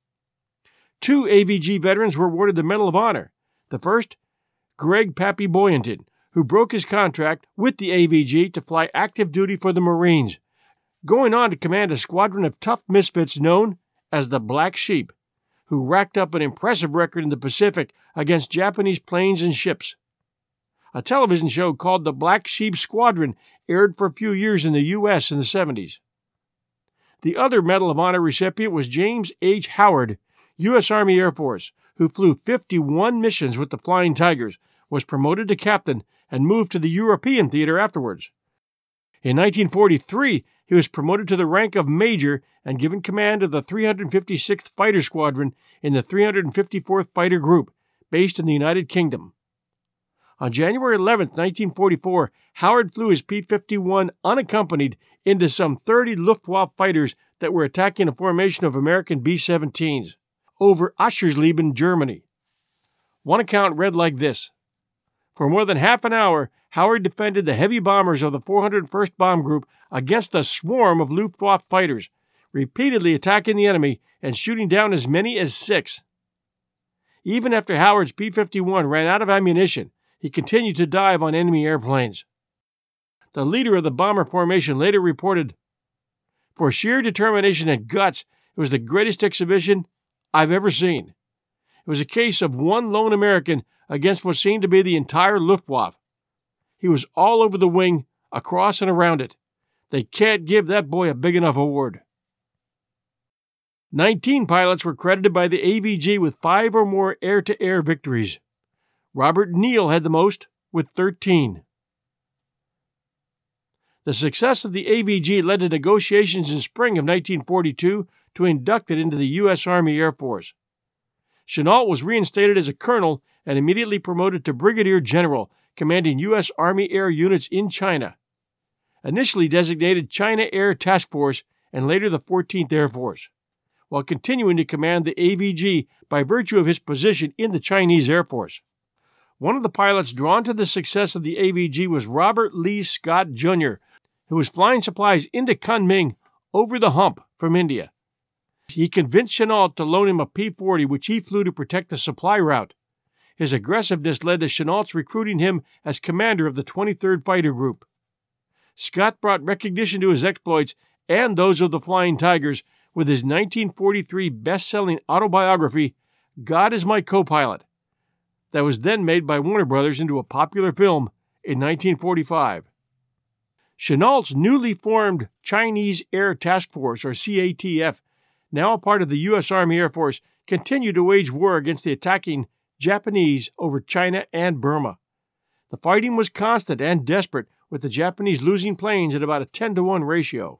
Two A V G veterans were awarded the Medal of Honor. The first, Greg Pappy Boyenton, who broke his contract with the A V G to fly active duty for the Marines, going on to command a squadron of tough misfits known as the Black Sheep, who racked up an impressive record in the Pacific against Japanese planes and ships. A television show called The Black Sheep Squadron aired for a few years in the U S in the seventies. The other Medal of Honor recipient was James H. Howard, U S Army Air Force, who flew fifty-one missions with the Flying Tigers, was promoted to captain, and moved to the European theater afterwards. In nineteen forty-three, he was promoted to the rank of major and given command of the three hundred fifty-sixth Fighter Squadron in the three hundred fifty-fourth Fighter Group, based in the United Kingdom. On January eleventh, nineteen forty-four, Howard flew his P fifty-one unaccompanied into some thirty Luftwaffe fighters that were attacking a formation of American B seventeens over Aschersleben, Germany. One account read like this: for more than half an hour, Howard defended the heavy bombers of the four hundred first Bomb Group against a swarm of Luftwaffe fighters, repeatedly attacking the enemy and shooting down as many as six. Even after Howard's P fifty-one ran out of ammunition, he continued to dive on enemy airplanes. The leader of the bomber formation later reported, "For sheer determination and guts, it was the greatest exhibition I've ever seen. It was a case of one lone American against what seemed to be the entire Luftwaffe. He was all over the wing, across and around it. They can't give that boy a big enough award." Nineteen pilots were credited by the A V G with five or more air-to-air victories. Robert Neal had the most, with thirteen. The success of the A V G led to negotiations in spring of nineteen forty-two to induct it into the U S Army Air Force. Chennault was reinstated as a colonel and immediately promoted to brigadier general, commanding U S Army air units in China. Initially designated China Air Task Force and later the fourteenth Air Force, while continuing to command the A V G by virtue of his position in the Chinese Air Force. One of the pilots drawn to the success of the A V G was Robert Lee Scott, Junior, who was flying supplies into Kunming over the hump from India. He convinced Chennault to loan him a P forty, which he flew to protect the supply route. His aggressiveness led to Chennault's recruiting him as commander of the twenty-third Fighter Group. Scott brought recognition to his exploits and those of the Flying Tigers with his nineteen forty-three best-selling autobiography, God is My Co-Pilot, that was then made by Warner Brothers into a popular film in nineteen forty-five. Chennault's newly formed Chinese Air Task Force, or C A T F, now a part of the U S Army Air Force, continued to wage war against the attacking Japanese over China and Burma. The fighting was constant and desperate, with the Japanese losing planes at about a ten to one ratio.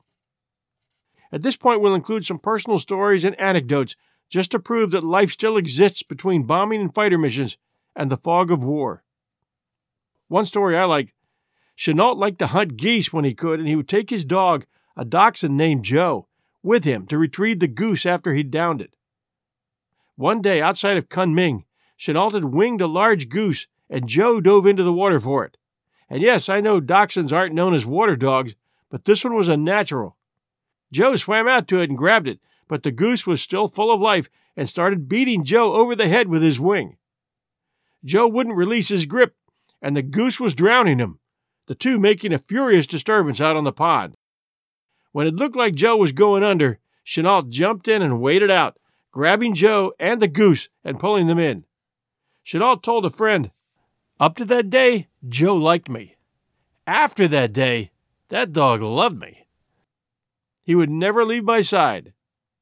At this point, we'll include some personal stories and anecdotes just to prove that life still exists between bombing and fighter missions and the fog of war. One story I like: Chennault liked to hunt geese when he could, and he would take his dog, a dachshund named Joe, with him to retrieve the goose after he'd downed it. One day, outside of Kunming, Chennault had winged a large goose, and Joe dove into the water for it. And yes, I know dachshunds aren't known as water dogs, but this one was a natural. Joe swam out to it and grabbed it, but the goose was still full of life and started beating Joe over the head with his wing. Joe wouldn't release his grip, and the goose was drowning him, the two making a furious disturbance out on the pond. When it looked like Joe was going under, Chennault jumped in and waded out, grabbing Joe and the goose and pulling them in. Chennault told a friend, "Up to that day, Joe liked me. After that day, that dog loved me. He would never leave my side."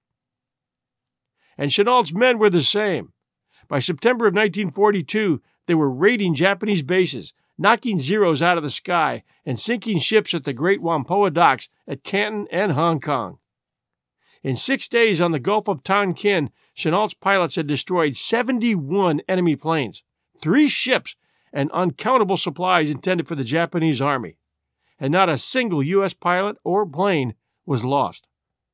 And Chennault's men were the same. By September of nineteen forty-two, they were raiding Japanese bases, knocking Zeros out of the sky, and sinking ships at the Great Whampoa docks at Canton and Hong Kong. In six days on the Gulf of Tonkin, Chennault's pilots had destroyed seventy-one enemy planes, three ships, and uncountable supplies intended for the Japanese Army, and not a single U S pilot or plane was lost.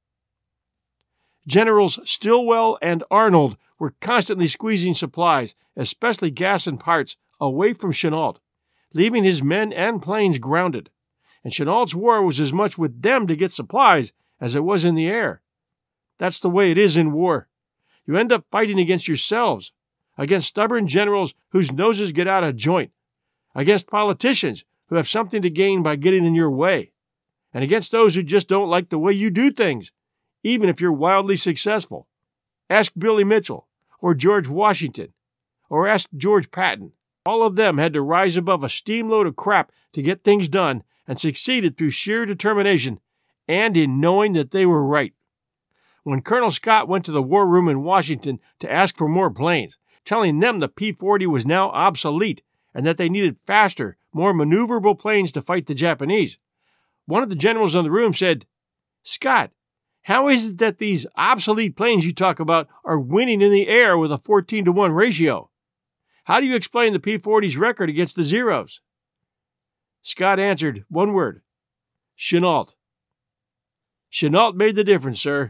Generals Stilwell and Arnold were constantly squeezing supplies, especially gas and parts, away from Chennault, leaving his men and planes grounded. And Chennault's war was as much with them to get supplies as it was in the air. That's the way it is in war. You end up fighting against yourselves, against stubborn generals whose noses get out of joint, against politicians who have something to gain by getting in your way, and against those who just don't like the way you do things, even if you're wildly successful. Ask Billy Mitchell, or George Washington, or ask George Patton. All of them had to rise above a steamload of crap to get things done, and succeeded through sheer determination and in knowing that they were right. When Colonel Scott went to the war room in Washington to ask for more planes, telling them the P forty was now obsolete and that they needed faster, more maneuverable planes to fight the Japanese, one of the generals in the room said, "Scott, how is it that these obsolete planes you talk about are winning in the air with a fourteen to one ratio? How do you explain the P forty's record against the Zeros? Scott answered, one word, Chennault. Chennault made the difference, sir.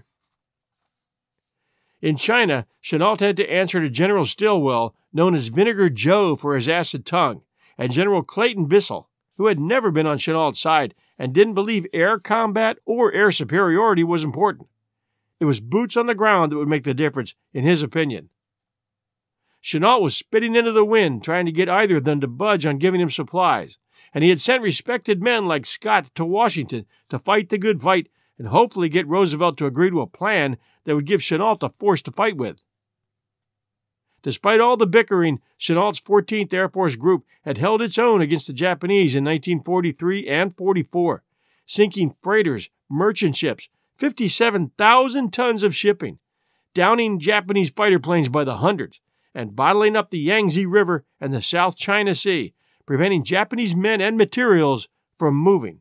In China, Chennault had to answer to General Stilwell, known as Vinegar Joe for his acid tongue, and General Clayton Bissell, who had never been on Chennault's side and didn't believe air combat or air superiority was important. It was boots on the ground that would make the difference, in his opinion. Chennault was spitting into the wind, trying to get either of them to budge on giving him supplies, and he had sent respected men like Scott to Washington to fight the good fight and hopefully get Roosevelt to agree to a plan that would give Chennault a force to fight with. Despite all the bickering, Chennault's fourteenth Air Force Group had held its own against the Japanese in nineteen forty-three and forty-four, sinking freighters, merchant ships, fifty-seven thousand tons of shipping, downing Japanese fighter planes by the hundreds, and bottling up the Yangtze River and the South China Sea, preventing Japanese men and materials from moving.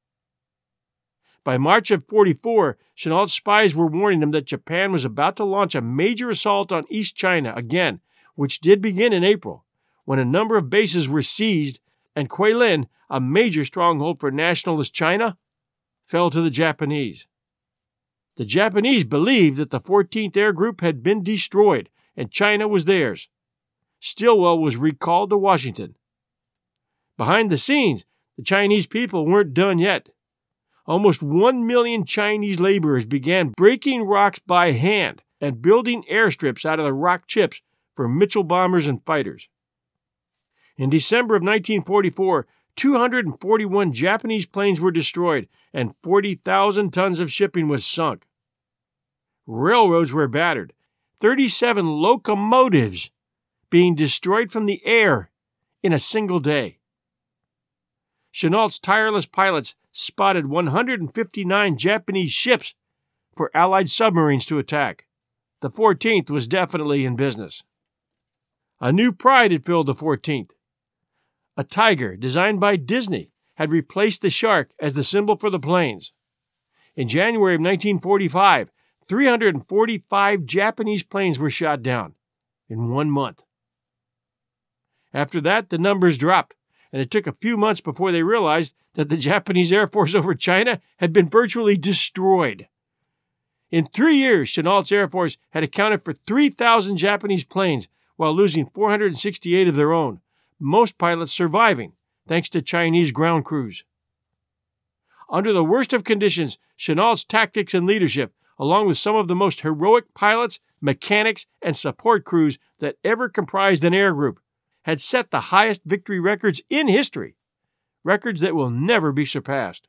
By March of forty-four, Chennault's spies were warning him that Japan was about to launch a major assault on East China again, which did begin in April, when a number of bases were seized and Guilin, a major stronghold for nationalist China, fell to the Japanese. The Japanese believed that the fourteenth Air Group had been destroyed and China was theirs. Stilwell was recalled to Washington. Behind the scenes, the Chinese people weren't done yet. Almost one million Chinese laborers began breaking rocks by hand and building airstrips out of the rock chips for Mitchell bombers and fighters. In December of nineteen forty-four, two hundred forty-one Japanese planes were destroyed and forty thousand tons of shipping was sunk. Railroads were battered, thirty-seven locomotives being destroyed from the air in a single day. Chennault's tireless pilots spotted one hundred fifty-nine Japanese ships for Allied submarines to attack. The fourteenth was definitely in business. A new pride had filled the fourteenth. A tiger, designed by Disney, had replaced the shark as the symbol for the planes. In January of nineteen forty-five, three hundred forty-five Japanese planes were shot down in one month. After that, the numbers dropped, and it took a few months before they realized that the Japanese Air Force over China had been virtually destroyed. In three years, Chennault's Air Force had accounted for three thousand Japanese planes while losing four hundred sixty-eight of their own, most pilots surviving thanks to Chinese ground crews. Under the worst of conditions, Chennault's tactics and leadership, along with some of the most heroic pilots, mechanics, and support crews that ever comprised an air group, had set the highest victory records in history, records that will never be surpassed.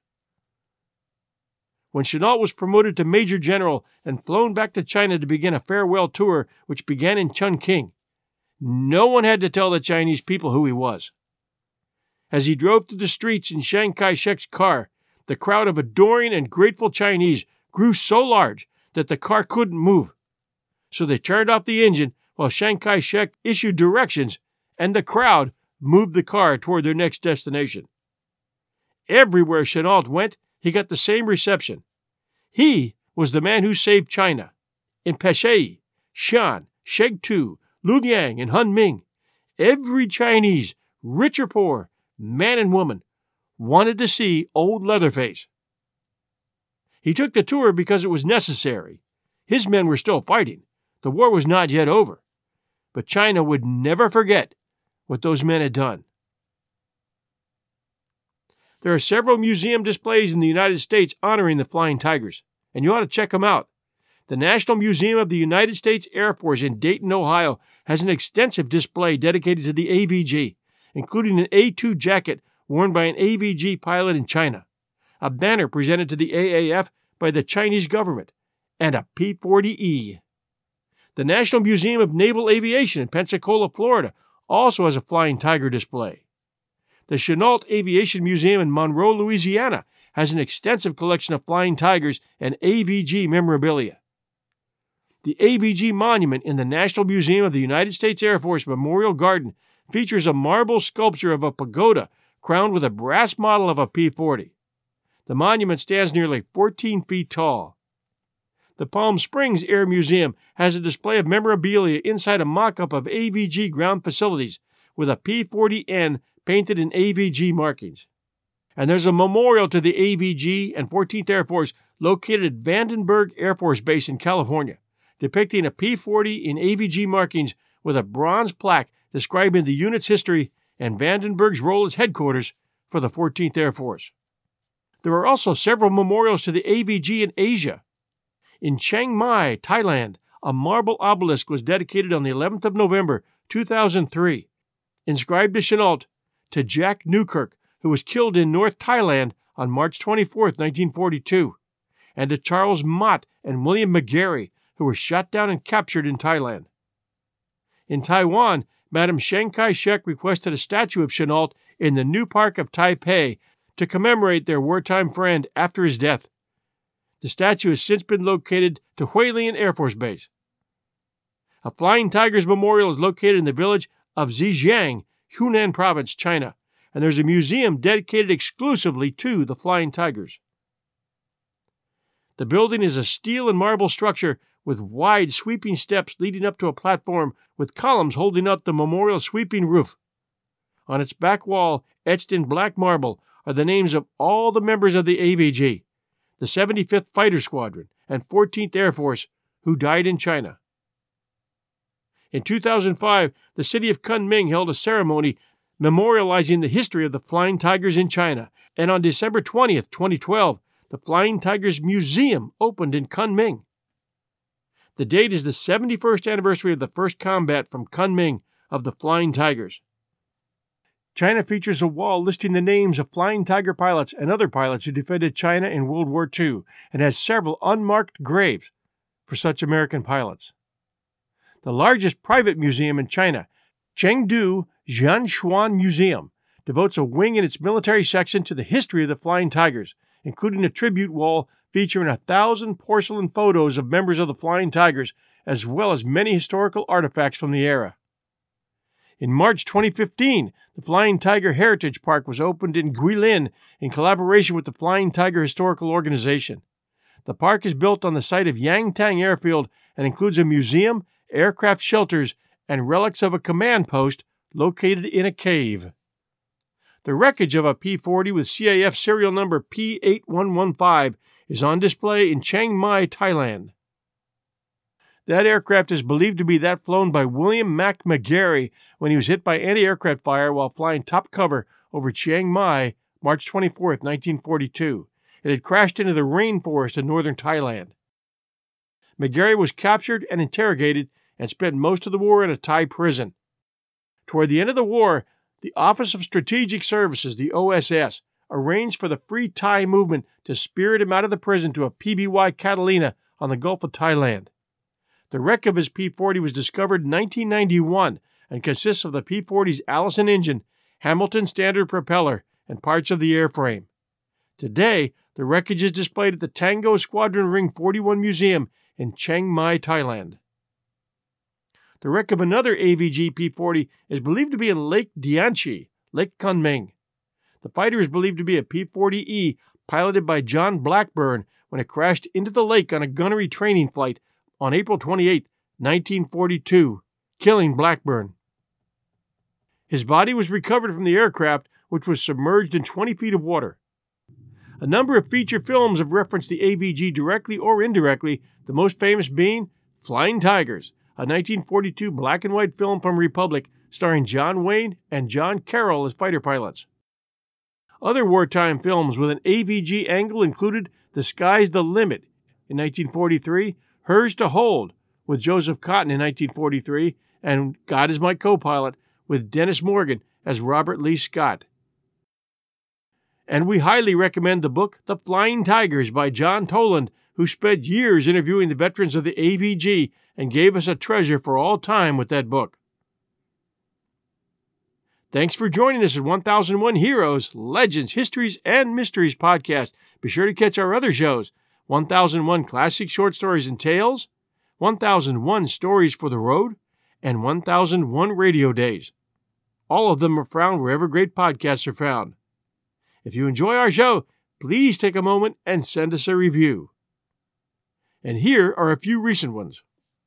When Chennault was promoted to Major General and flown back to China to begin a farewell tour which began in Chungking, no one had to tell the Chinese people who he was. As he drove through the streets in Chiang Kai-shek's car, the crowd of adoring and grateful Chinese grew so large that the car couldn't move. So they turned off the engine while Chiang Kai-shek issued directions, and the crowd moved the car toward their next destination. Everywhere Chennault went, he got the same reception. He was the man who saved China. In Peshai, Xi'an, Shegtu, Luliang, and Hunming, every Chinese, rich or poor, man and woman, wanted to see old Leatherface. He took the tour because it was necessary. His men were still fighting. The war was not yet over. But China would never forget what those men had done. There are several museum displays in the United States honoring the Flying Tigers, and you ought to check them out. The National Museum of the United States Air Force in Dayton, Ohio, has an extensive display dedicated to the A V G, including an A two jacket worn by an A V G pilot in China, a banner presented to the A A F by the Chinese government, and a P forty E. The National Museum of Naval Aviation in Pensacola, Florida, also has a Flying Tiger display. The Chennault Aviation Museum in Monroe, Louisiana, has an extensive collection of Flying Tigers and A V G memorabilia. The A V G monument in the National Museum of the United States Air Force Memorial Garden features a marble sculpture of a pagoda crowned with a brass model of a P forty. The monument stands nearly fourteen feet tall. the Palm Springs Air Museum has a display of memorabilia inside a mock-up of A V G ground facilities with a P forty N painted in A V G markings. And there's a memorial to the A V G and fourteenth Air Force located at Vandenberg Air Force Base in California, depicting a P forty in A V G markings with a bronze plaque describing the unit's history and Vandenberg's role as headquarters for the fourteenth Air Force. There are also several memorials to the A V G in Asia. In Chiang Mai, Thailand, a marble obelisk was dedicated on the eleventh of November, two thousand three, inscribed to Chennault, to Jack Newkirk, who was killed in North Thailand on March twenty-fourth, nineteen forty-two, and to Charles Mott and William McGarry, who were shot down and captured in Thailand. In Taiwan, Madame Chiang Kai-shek requested a statue of Chennault in the New Park of Taipei to commemorate their wartime friend after his death. The statue has since been located to Hualien Air Force Base. A Flying Tigers Memorial is located in the village of Zhejiang, Hunan Province, China, and there's a museum dedicated exclusively to the Flying Tigers. The building is a steel and marble structure with wide sweeping steps leading up to a platform with columns holding up the memorial sweeping roof. On its back wall, etched in black marble, are the names of all the members of the A V G, the seventy-fifth Fighter Squadron, and fourteenth Air Force who died in China. In two thousand five, the city of Kunming held a ceremony memorializing the history of the Flying Tigers in China, and on December twentieth, twenty twelve, the Flying Tigers Museum opened in Kunming. The date is the seventy-first anniversary of the first combat from Kunming of the Flying Tigers. China features a wall listing the names of Flying Tiger pilots and other pilots who defended China in World War Two, and has several unmarked graves for such American pilots. The largest private museum in China, Chengdu Jianshuan Museum, devotes a wing in its military section to the history of the Flying Tigers, including a tribute wall featuring a thousand porcelain photos of members of the Flying Tigers, as well as many historical artifacts from the era. In March twenty fifteen, the Flying Tiger Heritage Park was opened in Guilin in collaboration with the Flying Tiger Historical Organization. The park is built on the site of Yangtang Airfield and includes a museum, aircraft shelters, and relics of a command post located in a cave. The wreckage of a P forty with C A F serial number P eight one one five is on display in Chiang Mai, Thailand. That aircraft is believed to be that flown by William Mack McGarry when he was hit by anti-aircraft fire while flying top cover over Chiang Mai, March twenty-fourth, nineteen forty-two. It had crashed into the rainforest in northern Thailand. McGarry was captured and interrogated and spent most of the war in a Thai prison. Toward the end of the war, the Office of Strategic Services, the O S S, arranged for the Free Thai movement to spirit him out of the prison to a P B Y Catalina on the Gulf of Thailand. The wreck of his P forty was discovered in nineteen ninety-one and consists of the P forty's Allison engine, Hamilton standard propeller, and parts of the airframe. Today, the wreckage is displayed at the Tango Squadron Ring forty-one Museum in Chiang Mai, Thailand. The wreck of another A V G P forty is believed to be in Lake Dianchi, Lake Kunming. The fighter is believed to be a P forty E piloted by John Blackburn when it crashed into the lake on a gunnery training flight on April twenty-eighth, nineteen forty-two, killing Blackburn. His body was recovered from the aircraft, which was submerged in twenty feet of water. A number of feature films have referenced the A V G directly or indirectly, the most famous being Flying Tigers, a nineteen forty-two black and white film from Republic starring John Wayne and John Carroll as fighter pilots. Other wartime films with an A V G angle included The Sky's the Limit in nineteen forty-three, Hers to Hold with Joseph Cotton in nineteen forty-three, and God is My Co-Pilot with Dennis Morgan as Robert Lee Scott. And we highly recommend the book The Flying Tigers by John Toland, who spent years interviewing the veterans of the A V G and gave us a treasure for all time with that book. Thanks for joining us at one thousand one Heroes, Legends, Histories, and Mysteries podcast. Be sure to catch our other shows, one thousand one Classic Short Stories and Tales, one thousand one Stories for the Road, and one thousand one Radio Days. All of them are found wherever great podcasts are found. If you enjoy our show, please take a moment and send us a review. And here are a few recent ones.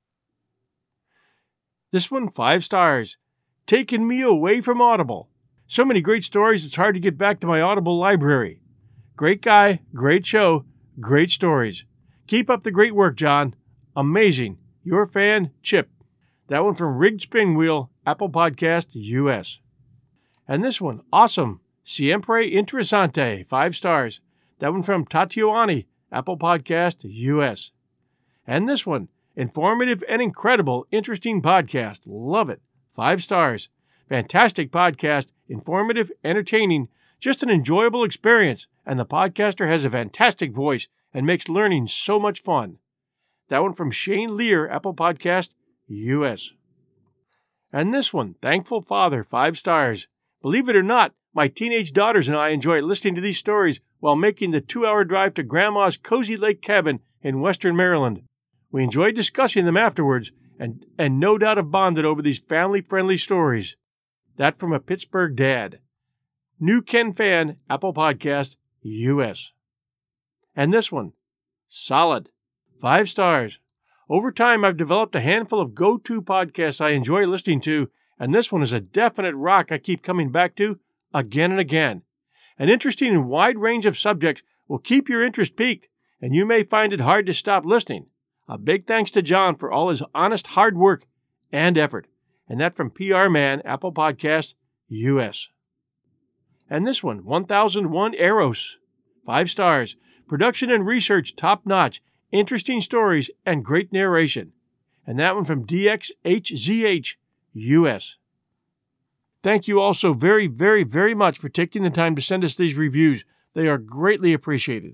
This one, five stars. Taking me away from Audible. So many great stories, it's hard to get back to my Audible library. Great guy, great show, great stories. Keep up the great work, John. Amazing. Your fan, Chip. That one from Rigged Spin Wheel, Apple Podcast, U S. And this one, awesome. Siempre Interessante, five stars. That one from Tatiwani, Apple Podcast, U S. And this one, informative and incredible, interesting podcast. Love it. Five stars. Fantastic podcast, informative, entertaining, just an enjoyable experience, and the podcaster has a fantastic voice and makes learning so much fun. That one from Shane Lear, Apple Podcast, U S. And this one, Thankful Father, five stars. Believe it or not, my teenage daughters and I enjoy listening to these stories while making the two-hour drive to Grandma's Cozy Lake Cabin in Western Maryland. We enjoy discussing them afterwards and, and no doubt have bonded over these family-friendly stories. That from a Pittsburgh dad. New Ken Fan, Apple Podcast, U S. And this one, solid. Five stars. Over time, I've developed a handful of go-to podcasts I enjoy listening to, and this one is a definite rock I keep coming back to again and again. An interesting and wide range of subjects will keep your interest piqued, and you may find it hard to stop listening. A big thanks to John for all his honest hard work and effort. And that from P R Man, Apple Podcast, U S. And this one, one thousand one Eros. Five stars. Production and research top-notch. Interesting stories and great narration. And that one from D X H Z H, U S. Thank you all so very, very, very much for taking the time to send us these reviews. They are greatly appreciated.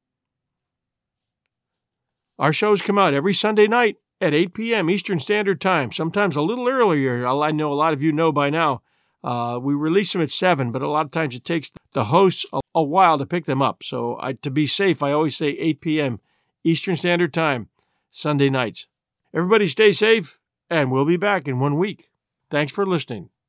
Our shows come out every Sunday night at eight p.m. Eastern Standard Time, sometimes a little earlier. I know a lot of you know by now. Uh, we release them at seven, but a lot of times it takes the hosts a, a while to pick them up. So I, to be safe, I always say eight p.m. Eastern Standard Time, Sunday nights. Everybody stay safe, and we'll be back in one week. Thanks for listening.